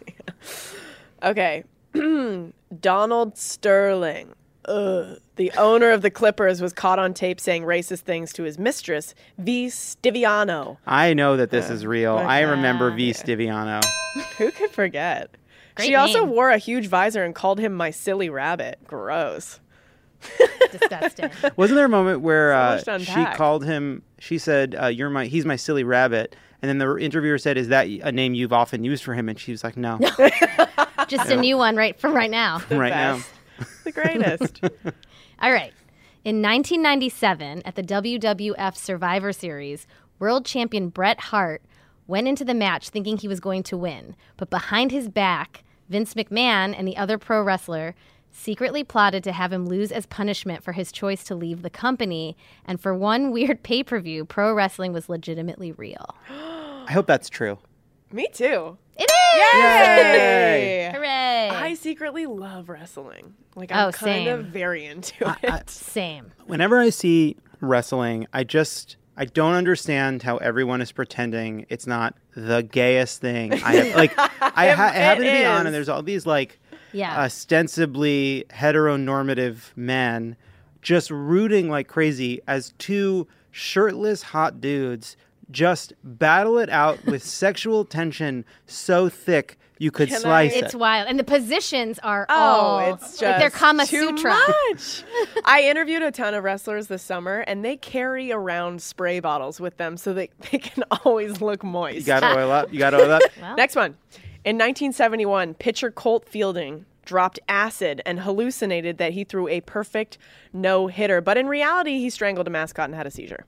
Okay. Donald Sterling. The owner of the Clippers was caught on tape saying racist things to his mistress, V. Stiviano. I know that this is real. I remember V. Stiviano. Who could forget? Great She also name. wore a huge visor and called him my silly rabbit. Gross. Disgusting. Wasn't there a moment where So much to she unpack. called him? She said, "He's my silly rabbit," and then the interviewer said, "Is that a name you've often used for him?" And she was like, "No, Just a new one right now. right now." The greatest. All right. In 1997, at the WWF Survivor Series, world champion Bret Hart went into the match thinking he was going to win. But behind his back, Vince McMahon and the other pro wrestler secretly plotted to have him lose as punishment for his choice to leave the company. And for one weird pay-per-view, pro wrestling was legitimately real. I hope that's true. Me too. It is! Yay! Hooray! I secretly love wrestling. Like, Oh, I'm kind of same. very into it. Same. Whenever I see wrestling, I don't understand how everyone is pretending it's not the gayest thing. I happen to be on, and there's all these Yeah. ostensibly heteronormative men just rooting like crazy as two shirtless hot dudes just battle it out with sexual tension so thick you could slice It's it. wild. And the positions are all... it's just like they're Kama too Sutra. much. I interviewed a ton of wrestlers this summer, and they carry around spray bottles with them so they can always look moist. You got to oil up. You got to oil up. Next one. In 1971, pitcher Colt Fielding dropped acid and hallucinated that he threw a perfect no-hitter. But in reality, he strangled a mascot and had a seizure.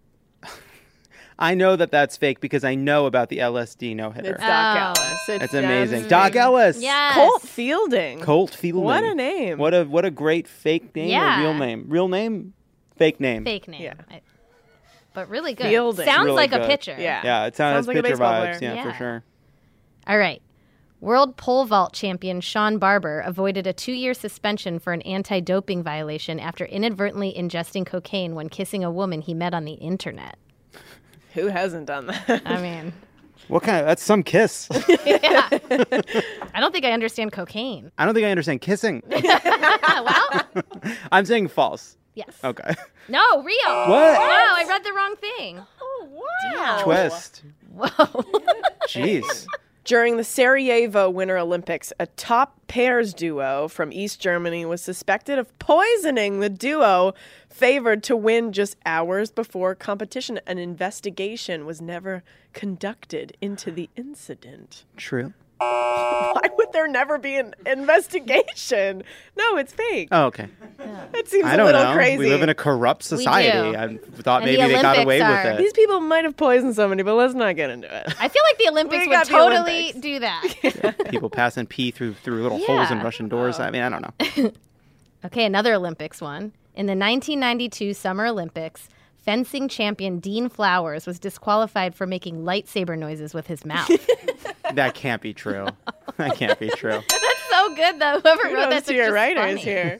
I know that that's fake because I know about the LSD no-hitter. It's Doc Ellis. That's amazing. Doc Ellis. Yes. Colt Fielding. Colt Fielding. What a name. What a great fake name Yeah. or real name. Real name, fake name. Fake name. Yeah. But really good. Fielding. Sounds Really like a good. pitcher. Yeah, it sounds like a pitcher baseball vibes. player. Yeah, for Yeah. sure. All right. World pole vault champion Sean Barber avoided a 2-year suspension for an anti-doping violation after inadvertently ingesting cocaine when kissing a woman he met on the internet. Who hasn't done that? I mean, What kind of, that's some kiss. I don't think I understand cocaine. I don't think I understand kissing. Well, I'm saying false. yes. Okay. No, real. What? Wow, I read the wrong thing. Oh, wow. Twist. Whoa. Jeez. During the Sarajevo Winter Olympics, a top pairs duo from East Germany was suspected of poisoning the duo favored to win just hours before competition. An investigation was never conducted into the incident. True. Why would there never be an investigation? No, it's fake. Oh, okay. It seems I a don't little know. crazy. We live in a corrupt society. I thought maybe they got away with it. These people might have poisoned somebody, but let's not get into it. I feel like the Olympics would totally do that. People passing pee through little holes in Russian doors. I mean, I don't know. Okay, another Olympics one. In the 1992 Summer Olympics, fencing champion Dean Flowers was disqualified for making lightsaber noises with his mouth. That can't be true. That can't be true. That's so good, though. Whoever wrote that to your writers here.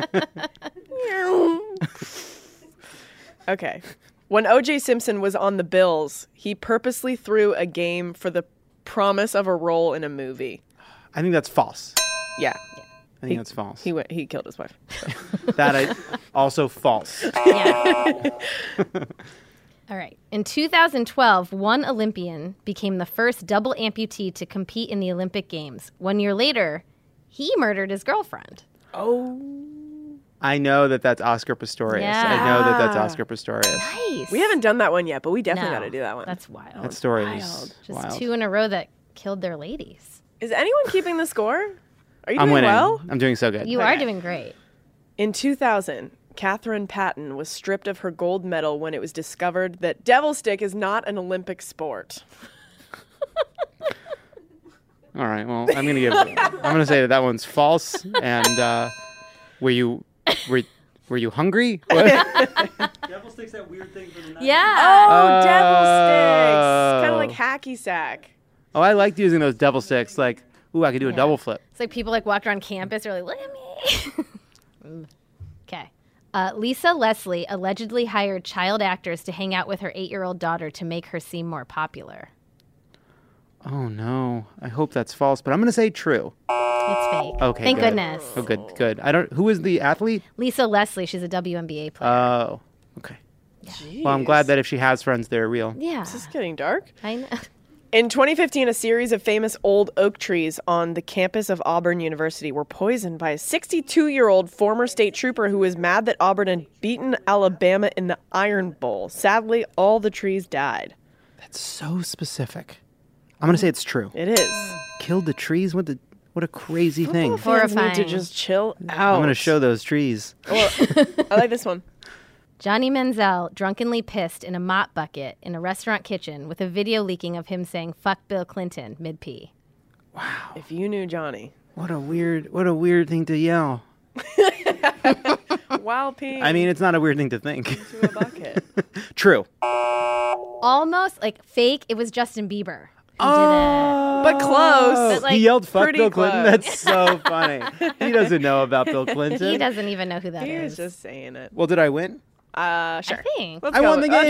Okay. When O.J. Simpson was on the Bills, he purposely threw a game for the promise of a role in a movie. I think that's false. Yeah. I think that's false. He killed his wife. That also false. Yeah. All right. In 2012, one Olympian became the first double amputee to compete in the Olympic Games. 1 year later, he murdered his girlfriend. Oh. I know that's Oscar Pistorius. Yeah. I know that's Oscar Pistorius. Nice. We haven't done that one yet, but we definitely No, got to do that one. That's wild. That story is Just wild. 2 in a row that killed their ladies. Is anyone keeping the score? Are you I'm doing winning. well? I'm doing so good. You are doing great. In 2000, Catherine Patton was stripped of her gold medal when it was discovered that devil stick is not an Olympic sport. All right. Well, I'm gonna say that one's false. And were you hungry? Devil sticks, that weird thing from the 90s. Yeah. Oh, devil sticks. Kind of like hacky sack. Oh, I liked using those devil sticks. Like, ooh, I could do a double flip. It's like people walk around campus. They're like, look at me. Okay. Lisa Leslie allegedly hired child actors to hang out with her 8-year-old daughter to make her seem more popular. Oh no! I hope that's false, but I'm gonna say true. It's fake. Okay. Thank good. goodness. Oh, good. Who is the athlete? Lisa Leslie. She's a WNBA player. Oh, okay. Well, I'm glad that if she has friends, they're real. Yeah. This is getting dark. I know. In 2015, a series of famous old oak trees on the campus of Auburn University were poisoned by a 62-year-old former state trooper who was mad that Auburn had beaten Alabama in the Iron Bowl. Sadly, all the trees died. That's so specific. I'm gonna say it's true. It is. Killed the trees? What a crazy thing. Fans need to just chill out. I'm gonna show those trees. I like this one. Johnny Manziel drunkenly pissed in a mop bucket in a restaurant kitchen with a video leaking of him saying "fuck Bill Clinton" mid-pee. Wow. If you knew Johnny. What a weird thing to yell. While peeing. I mean, it's not a weird thing to think. Into a bucket. True. Almost fake. It was Justin Bieber. But close. But, he yelled "fuck pretty Bill Clinton." close. That's so funny. He doesn't know about Bill Clinton. He doesn't even know who that is. He was just saying it. Well, did I win? Sure. I think. Let's I go. won the game.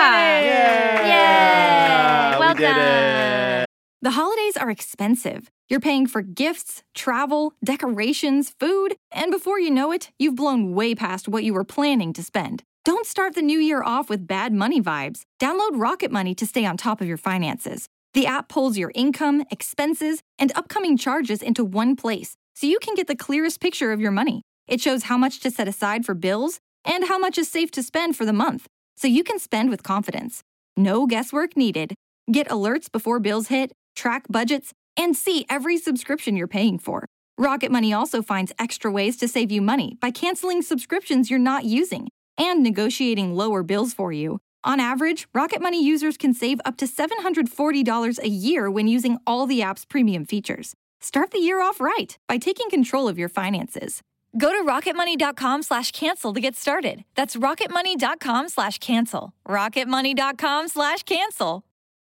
Yay! Well we did done. it. The holidays are expensive. You're paying for gifts, travel, decorations, food, and before you know it, you've blown way past what you were planning to spend. Don't start the new year off with bad money vibes. Download Rocket Money to stay on top of your finances. The app pulls your income, expenses, and upcoming charges into one place, so you can get the clearest picture of your money. It shows how much to set aside for bills and how much is safe to spend for the month, so you can spend with confidence. No guesswork needed. Get alerts before bills hit, track budgets, and see every subscription you're paying for. Rocket Money also finds extra ways to save you money by canceling subscriptions you're not using and negotiating lower bills for you. On average, Rocket Money users can save up to $740 a year when using all the app's premium features. Start the year off right by taking control of your finances. Go to rocketmoney.com/cancel to get started. That's rocketmoney.com/cancel. rocketmoney.com/cancel.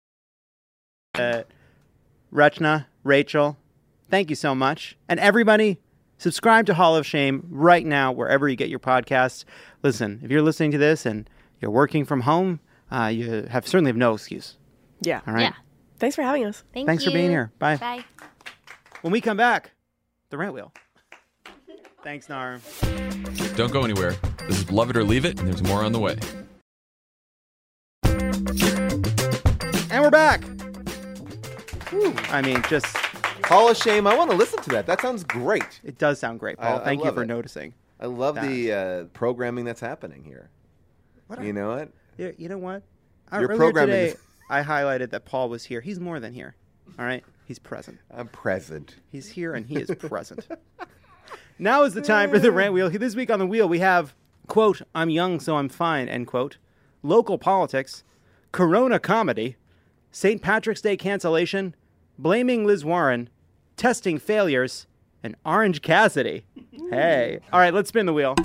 Rachna, Rachel, thank you so much. And everybody, subscribe to Hall of Shame right now, wherever you get your podcasts. Listen, if you're listening to this and you're working from home, you certainly have no excuse. Yeah. All right. Yeah. Thanks for having us. Thanks for being here. Bye. Bye. When we come back, the rant wheel. Thanks, Nar. Don't go anywhere. This is Love It or Leave It, and there's more on the way. And we're back. I mean, just Hall of Shame. I want to listen to that. That sounds great. It does sound great, Paul. Thank you love for it. noticing. I love that. the programming that's happening here. You know what? You know what? Your Earlier programming today, is- I highlighted that Paul was here. He's more than here. All right? He's present. I'm present. He's here and he is present. Now is the time for the rant wheel. This week on the wheel, we have, quote, I'm young, so I'm fine, end quote. Local politics, Corona comedy, St. Patrick's Day cancellation, blaming Liz Warren, testing failures, and Orange Cassidy. Hey. All right, let's spin the wheel.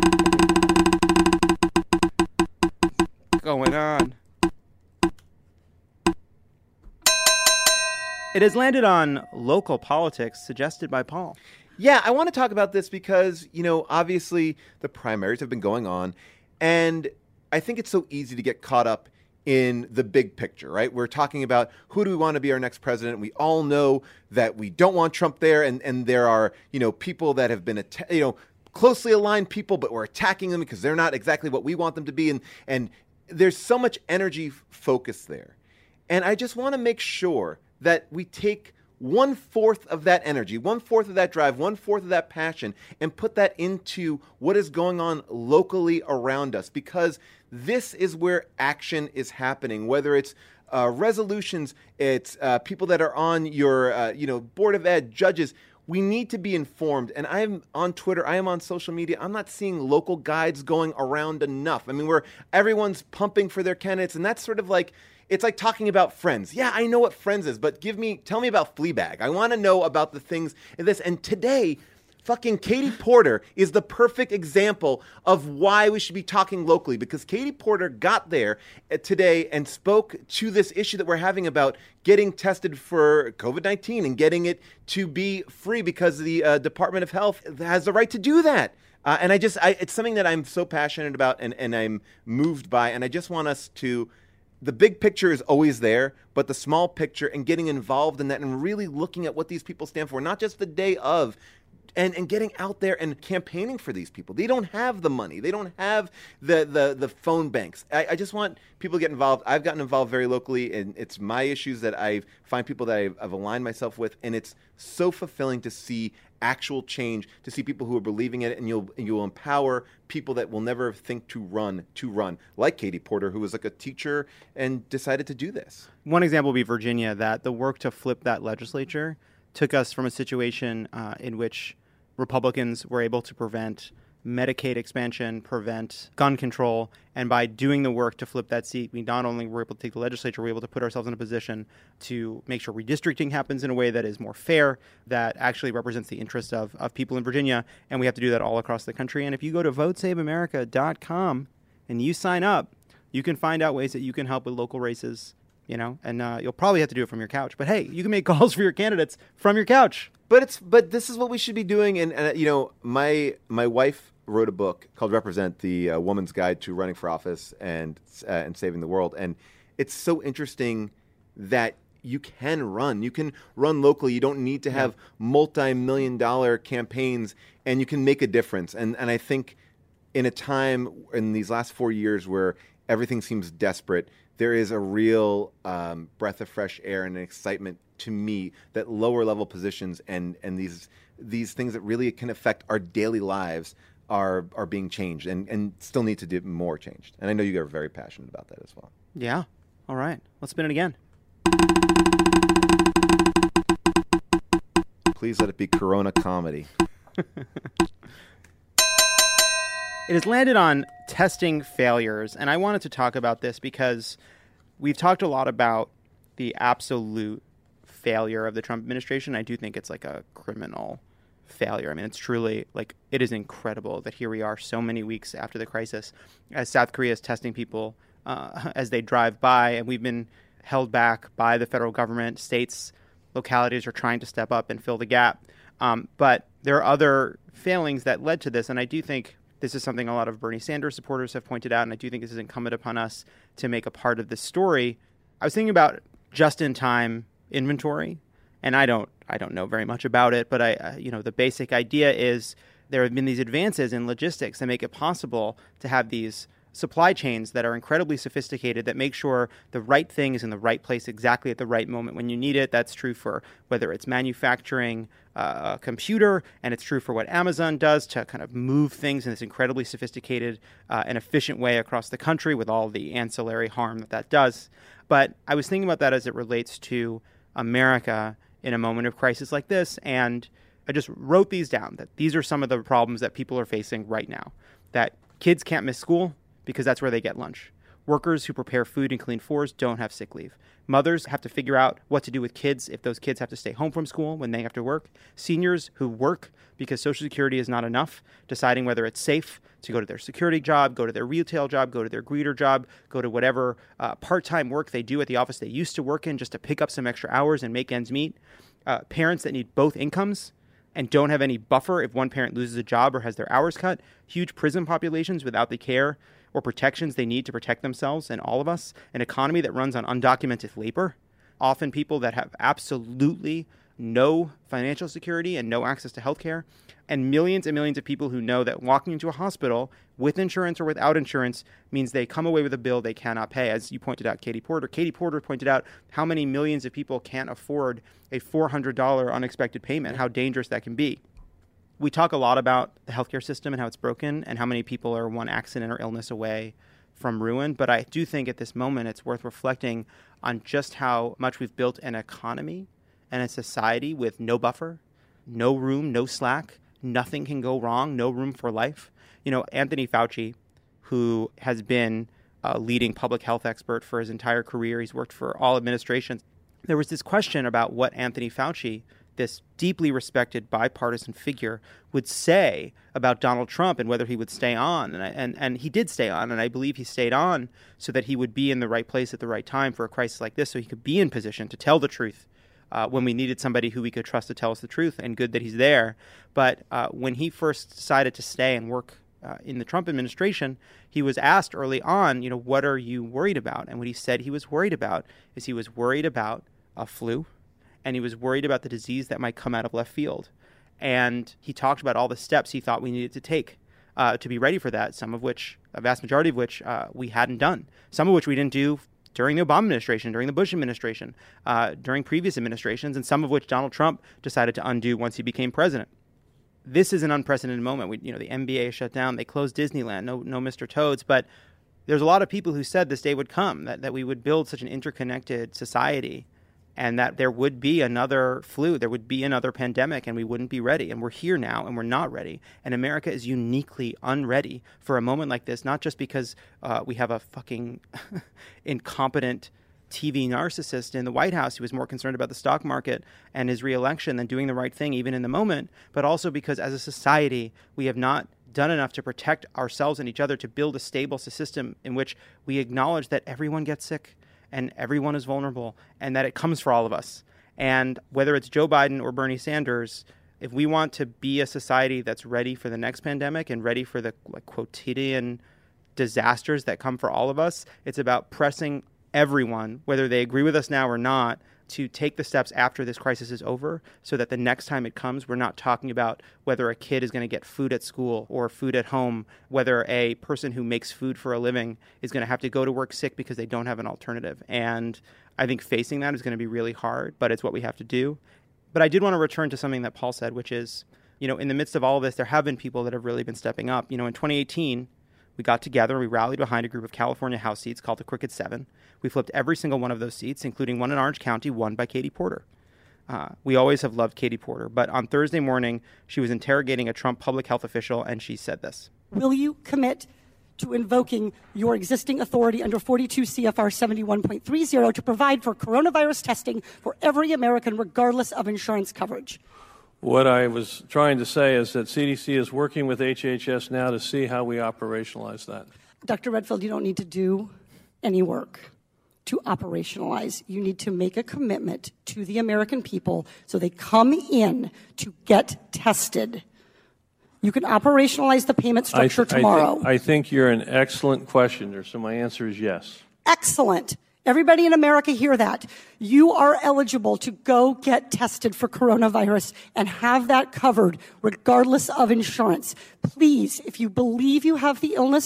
Going on. It has landed on local politics, suggested by Paul. Yeah, I want to talk about this because, obviously the primaries have been going on, and I think it's so easy to get caught up in the big picture, right? We're talking about who do we want to be our next president. We all know that we don't want Trump there, and there are, people that have been, closely aligned people, but we're attacking them because they're not exactly what we want them to be, and there's so much energy focused there. And I just want to make sure that we take 1/4 of that energy, 1/4 of that drive, 1/4 of that passion, and put that into what is going on locally around us, because this is where action is happening, whether it's resolutions, it's people that are on your, Board of Ed, judges. We need to be informed. And I am on Twitter. I am on social media. I'm not seeing local guides going around enough. I mean, where everyone's pumping for their candidates, and that's sort of like, it's like talking about Friends. Yeah, I know what Friends is, but tell me about Fleabag. I want to know about the things in this. And today, fucking Katie Porter is the perfect example of why we should be talking locally, because Katie Porter got there today and spoke to this issue that we're having about getting tested for COVID-19 and getting it to be free because the Department of Health has the right to do that. And it's something that I'm so passionate about and I'm moved by. And I just want us to, the big picture is always there, but the small picture and getting involved in that and really looking at what these people stand for, not just the day of, and getting out there and campaigning for these people. They don't have the money. They don't have the phone banks. I just want people to get involved. I've gotten involved very locally, and it's my issues that I find people that I've aligned myself with, and it's so fulfilling to see actual change, to see people who are believing in it, and you'll empower people that will never think to run, like Katie Porter, who was like a teacher and decided to do this. One example would be Virginia, that the work to flip that legislature took us from a situation in which Republicans were able to prevent Medicaid expansion, prevent gun control, and by doing the work to flip that seat, we not only were able to take the legislature, we were able to put ourselves in a position to make sure redistricting happens in a way that is more fair, that actually represents the interest of people in Virginia, and we have to do that all across the country. And if you go to votesaveamerica.com and you sign up, you can find out ways that you can help with local races, and you'll probably have to do it from your couch. But hey, you can make calls for your candidates from your couch. But this is what we should be doing. And my wife wrote a book called Represent, the Woman's Guide to Running for Office and Saving the World. And it's so interesting that you can run. You can run locally. You don't need to have multi-million-dollar campaigns, and you can make a difference. And I think in a time in these last 4 years where everything seems desperate, there is a real breath of fresh air and an excitement to me that lower level positions and these things that really can affect our daily lives are being changed and still need to be more changed. And I know you are very passionate about that as well. Yeah. All right. Let's spin it again. Please let it be Corona comedy. It has landed on testing failures, and I wanted to talk about this because we've talked a lot about the absolute failure of the Trump administration. I do think it's like a criminal failure. I mean, it's truly it is incredible that here we are so many weeks after the crisis as South Korea is testing people as they drive by, and we've been held back by the federal government. States, localities are trying to step up and fill the gap. But there are other failings that led to this, and I do think this is something a lot of Bernie Sanders supporters have pointed out, and I do think this is incumbent upon us to make a part of this story. I was thinking about just-in-time inventory, and I don't know very much about it, but the basic idea is there have been these advances in logistics that make it possible to have these supply chains that are incredibly sophisticated that make sure the right thing is in the right place exactly at the right moment when you need it. That's true for whether it's manufacturing a computer, and it's true for what Amazon does to kind of move things in this incredibly sophisticated and efficient way across the country with all the ancillary harm that does. But I was thinking about that as it relates to America in a moment of crisis like this, and I just wrote these down, that these are some of the problems that people are facing right now. That kids can't miss school because that's where they get lunch. Workers who prepare food and clean floors don't have sick leave. Mothers have to figure out what to do with kids if those kids have to stay home from school when they have to work. Seniors who work because Social Security is not enough, deciding whether it's safe to go to their security job, go to their retail job, go to their greeter job, go to whatever part-time work they do at the office they used to work in just to pick up some extra hours and make ends meet. Parents that need both incomes and don't have any buffer if one parent loses a job or has their hours cut. Huge prison populations without the care or protections they need to protect themselves and all of us. An economy that runs on undocumented labor. Often people that have absolutely no financial security and no access to health care. And millions of people who know that walking into a hospital with insurance or without insurance means they come away with a bill they cannot pay. As you pointed out, Katie Porter. Katie Porter pointed out how many millions of people can't afford a $400 unexpected payment, how dangerous that can be. We talk a lot about the healthcare system and how it's broken and how many people are one accident or illness away from ruin. But I do think at this moment it's worth reflecting on just how much we've built an economy and a society with no buffer, no room, no slack. Nothing can go wrong, no room for life. You know, Anthony Fauci, who has been a leading public health expert for his entire career, he's worked for all administrations. There was this question about what Anthony Fauci, this deeply respected bipartisan figure, would say about Donald Trump and whether he would stay on. And he did stay on, and I believe he stayed on so that he would be in the right place at the right time for a crisis like this, so he could be in position to tell the truth when we needed somebody who we could trust to tell us the truth, and good that he's there. But when he first decided to stay and work in the Trump administration, he was asked early on, you know, what are you worried about? And what he said he was worried about is he was worried about a flu, and he was worried about the disease that might come out of left field. And he talked about all the steps he thought we needed to take to be ready for that, some of which, a vast majority of which, we hadn't done, some of which we didn't do during the Obama administration, during the Bush administration, during previous administrations, and some of which Donald Trump decided to undo once he became president. This is an unprecedented moment. The NBA shut down. They closed Disneyland. No Mr. Toads. But there's a lot of people who said this day would come, that we would build such an interconnected society, and that there would be another flu, there would be another pandemic, and we wouldn't be ready. And we're here now, and we're not ready. And America is uniquely unready for a moment like this, not just because we have a fucking incompetent TV narcissist in the White House who was more concerned about the stock market and his reelection than doing the right thing even in the moment, but also because as a society, we have not done enough to protect ourselves and each other, to build a stable system in which we acknowledge that everyone gets sick and everyone is vulnerable and that it comes for all of us. And whether it's Joe Biden or Bernie Sanders, if we want to be a society that's ready for the next pandemic and ready for the quotidian disasters that come for all of us, it's about pressing everyone, whether they agree with us now or not, to take the steps after this crisis is over, so that the next time it comes, we're not talking about whether a kid is going to get food at school or food at home, whether a person who makes food for a living is going to have to go to work sick because they don't have an alternative. And I think facing that is going to be really hard, but it's what we have to do. But I did want to return to something that Paul said, which is, in the midst of all of this, there have been people that have really been stepping up. In 2018, we got together, we rallied behind a group of California House seats called the Crooked Seven. We flipped every single one of those seats, including one in Orange County, won by Katie Porter. We always have loved Katie Porter, but on Thursday morning, she was interrogating a Trump public health official, and she said this. Will you commit to invoking your existing authority under 42 CFR 71.30 to provide for coronavirus testing for every American, regardless of insurance coverage? What I was trying to say is that CDC is working with HHS now to see how we operationalize that. Dr. Redfield, you don't need to do any work to operationalize. You need to make a commitment to the American people so they come in to get tested. You can operationalize the payment structure tomorrow. I think you're an excellent questioner, so my answer is yes. Excellent. Everybody in America hear that. You are eligible to go get tested for coronavirus and have that covered regardless of insurance. Please, if you believe you have the illness,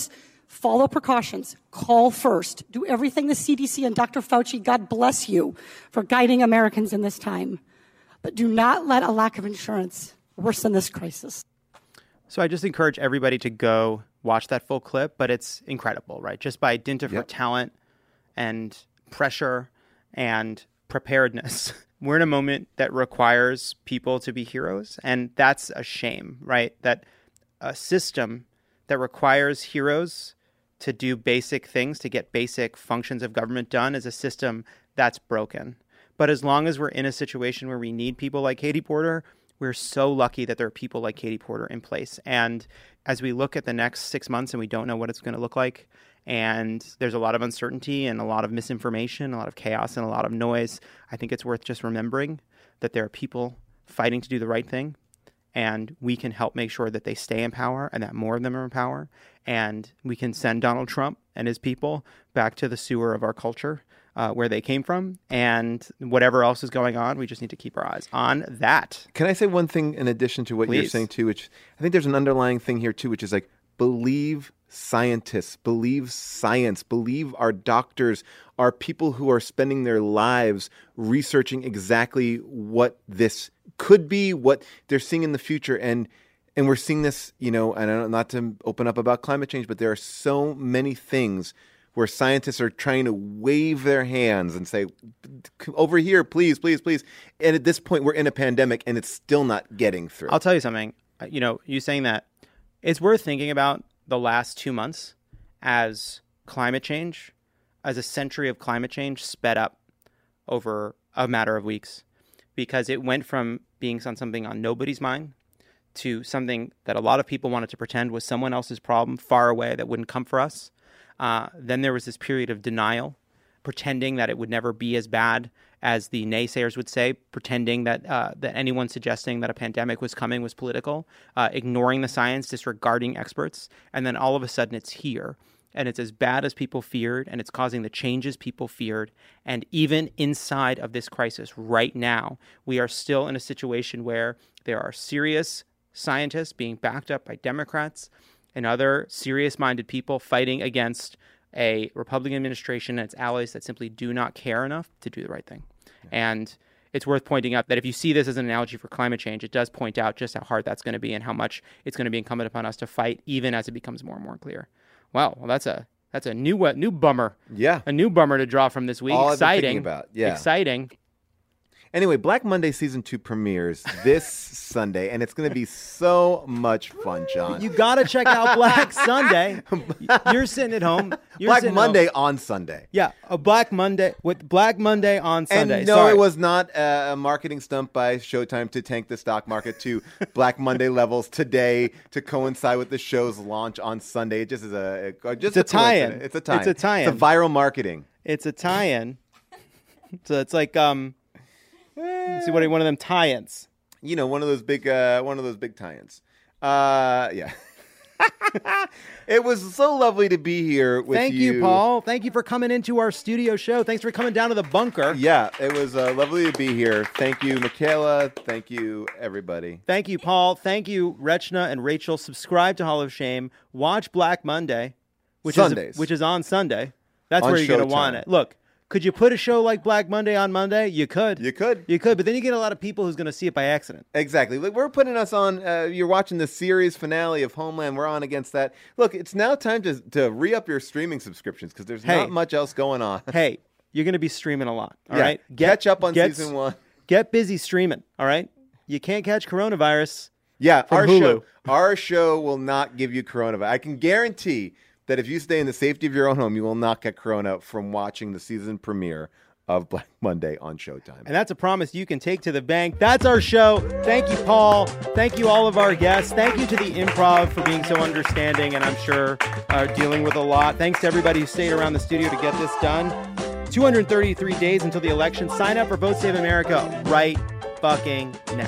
Follow precautions. Call first. Do everything the CDC and Dr. Fauci, God bless you, for guiding Americans in this time. But do not let a lack of insurance worsen this crisis. So I just encourage everybody to go watch that full clip, but it's incredible, right? Just by dint of her talent and pressure and preparedness. We're in a moment that requires people to be heroes, and that's a shame, right? That a system that requires heroes to do basic things, to get basic functions of government done, is a system that's broken. But as long as we're in a situation where we need people like Katie Porter, we're so lucky that there are people like Katie Porter in place. And as we look at the next 6 months and we don't know what it's going to look like, and there's a lot of uncertainty and a lot of misinformation, a lot of chaos and a lot of noise, I think it's worth just remembering that there are people fighting to do the right thing, and we can help make sure that they stay in power and that more of them are in power. And we can send Donald Trump and his people back to the sewer of our culture where they came from. And whatever else is going on, we just need to keep our eyes on that. Can I say one thing in addition to what you're saying, too, which I think there's an underlying thing here, too, which is like, believe scientists, believe science, believe our doctors, our people who are spending their lives researching exactly what this could be, what they're seeing in the future. And we're seeing this, and I don't, not to open up about climate change, but there are so many things where scientists are trying to wave their hands and say, over here, please, please, please. And at this point, we're in a pandemic and it's still not getting through. I'll tell you something. You saying that, it's worth thinking about the last 2 months as climate change, as a century of climate change sped up over a matter of weeks, because it went from being something on nobody's mind to something that a lot of people wanted to pretend was someone else's problem far away that wouldn't come for us. Then there was this period of denial, pretending that it would never be as bad as the naysayers would say, pretending that that anyone suggesting that a pandemic was coming was political, ignoring the science, disregarding experts. And then all of a sudden it's here. And it's as bad as people feared, and it's causing the changes people feared. And even inside of this crisis right now, we are still in a situation where there are serious scientists being backed up by Democrats and other serious-minded people fighting against a Republican administration and its allies that simply do not care enough to do the right thing. Yeah. And it's worth pointing out that if you see this as an analogy for climate change, it does point out just how hard that's going to be and how much it's going to be incumbent upon us to fight, even as it becomes more and more clear. Well, that's a new bummer. Yeah. A new bummer to draw from this week. All Exciting. I've been thinking about. Yeah. Exciting. Anyway, Black Monday Season 2 premieres this Sunday, and it's going to be so much fun, John. You got to check out Black Sunday. You're sitting at home. Black Monday on Sunday. Yeah, a Black Monday with Black Monday on Sunday. And no, it was not a marketing stunt by Showtime to tank the stock market to Black Monday levels today to coincide with the show's launch on Sunday. It just is a tie-in. It's a tie-in. It's a tie-in. It's a viral marketing. It's a tie-in. So it's like see what one of them tie-ins. One of those big tie-ins. Yeah. It was so lovely to be here with you. Thank you, Paul. Thank you for coming into our studio show. Thanks for coming down to the bunker. Yeah, it was lovely to be here. Thank you, Michaela. Thank you, everybody. Thank you, Paul. Thank you, Rechna and Rachel. Subscribe to Hall of Shame. Watch Black Monday, which is on Sunday. That's where you're going to want it. Look. Could you put a show like Black Monday on Monday? You could. But then you get a lot of people who's going to see it by accident. Exactly. Look, we're putting us on, you're watching the series finale of Homeland. We're on against that. Look, it's now time to re-up your streaming subscriptions because there's not much else going on. Hey, you're going to be streaming a lot, all right? Catch up on season 1. Get busy streaming, all right? You can't catch coronavirus from Hulu. Our show will not give you coronavirus. I can guarantee that if you stay in the safety of your own home, you will not get corona from watching the season premiere of Black Monday on Showtime. And that's a promise you can take to the bank. That's our show. Thank you, Paul. Thank you, all of our guests. Thank you to the Improv for being so understanding and I'm sure dealing with a lot. Thanks to everybody who stayed around the studio to get this done. 233 days until the election. Sign up for Vote Save America right fucking now.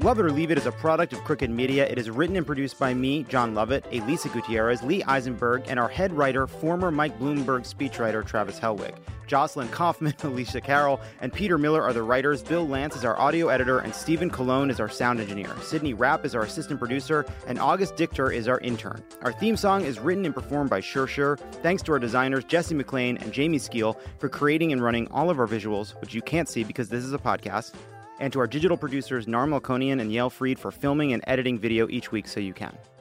Love It or Leave It is a product of Crooked Media. It is written and produced by me, John Lovett, Elisa Gutierrez, Lee Eisenberg, and our head writer, former Mike Bloomberg speechwriter Travis Helwig. Jocelyn Kaufman, Alicia Carroll, and Peter Miller are the writers. Bill Lance is our audio editor, and Stephen Colon is our sound engineer. Sydney Rapp is our assistant producer, and August Dichter is our intern. Our theme song is written and performed by Sure Sure. Thanks to our designers, Jesse McLean and Jamie Skeel, for creating and running all of our visuals, which you can't see because this is a podcast, and to our digital producers, Narm Melkonian and Yale Freed, for filming and editing video each week so you can.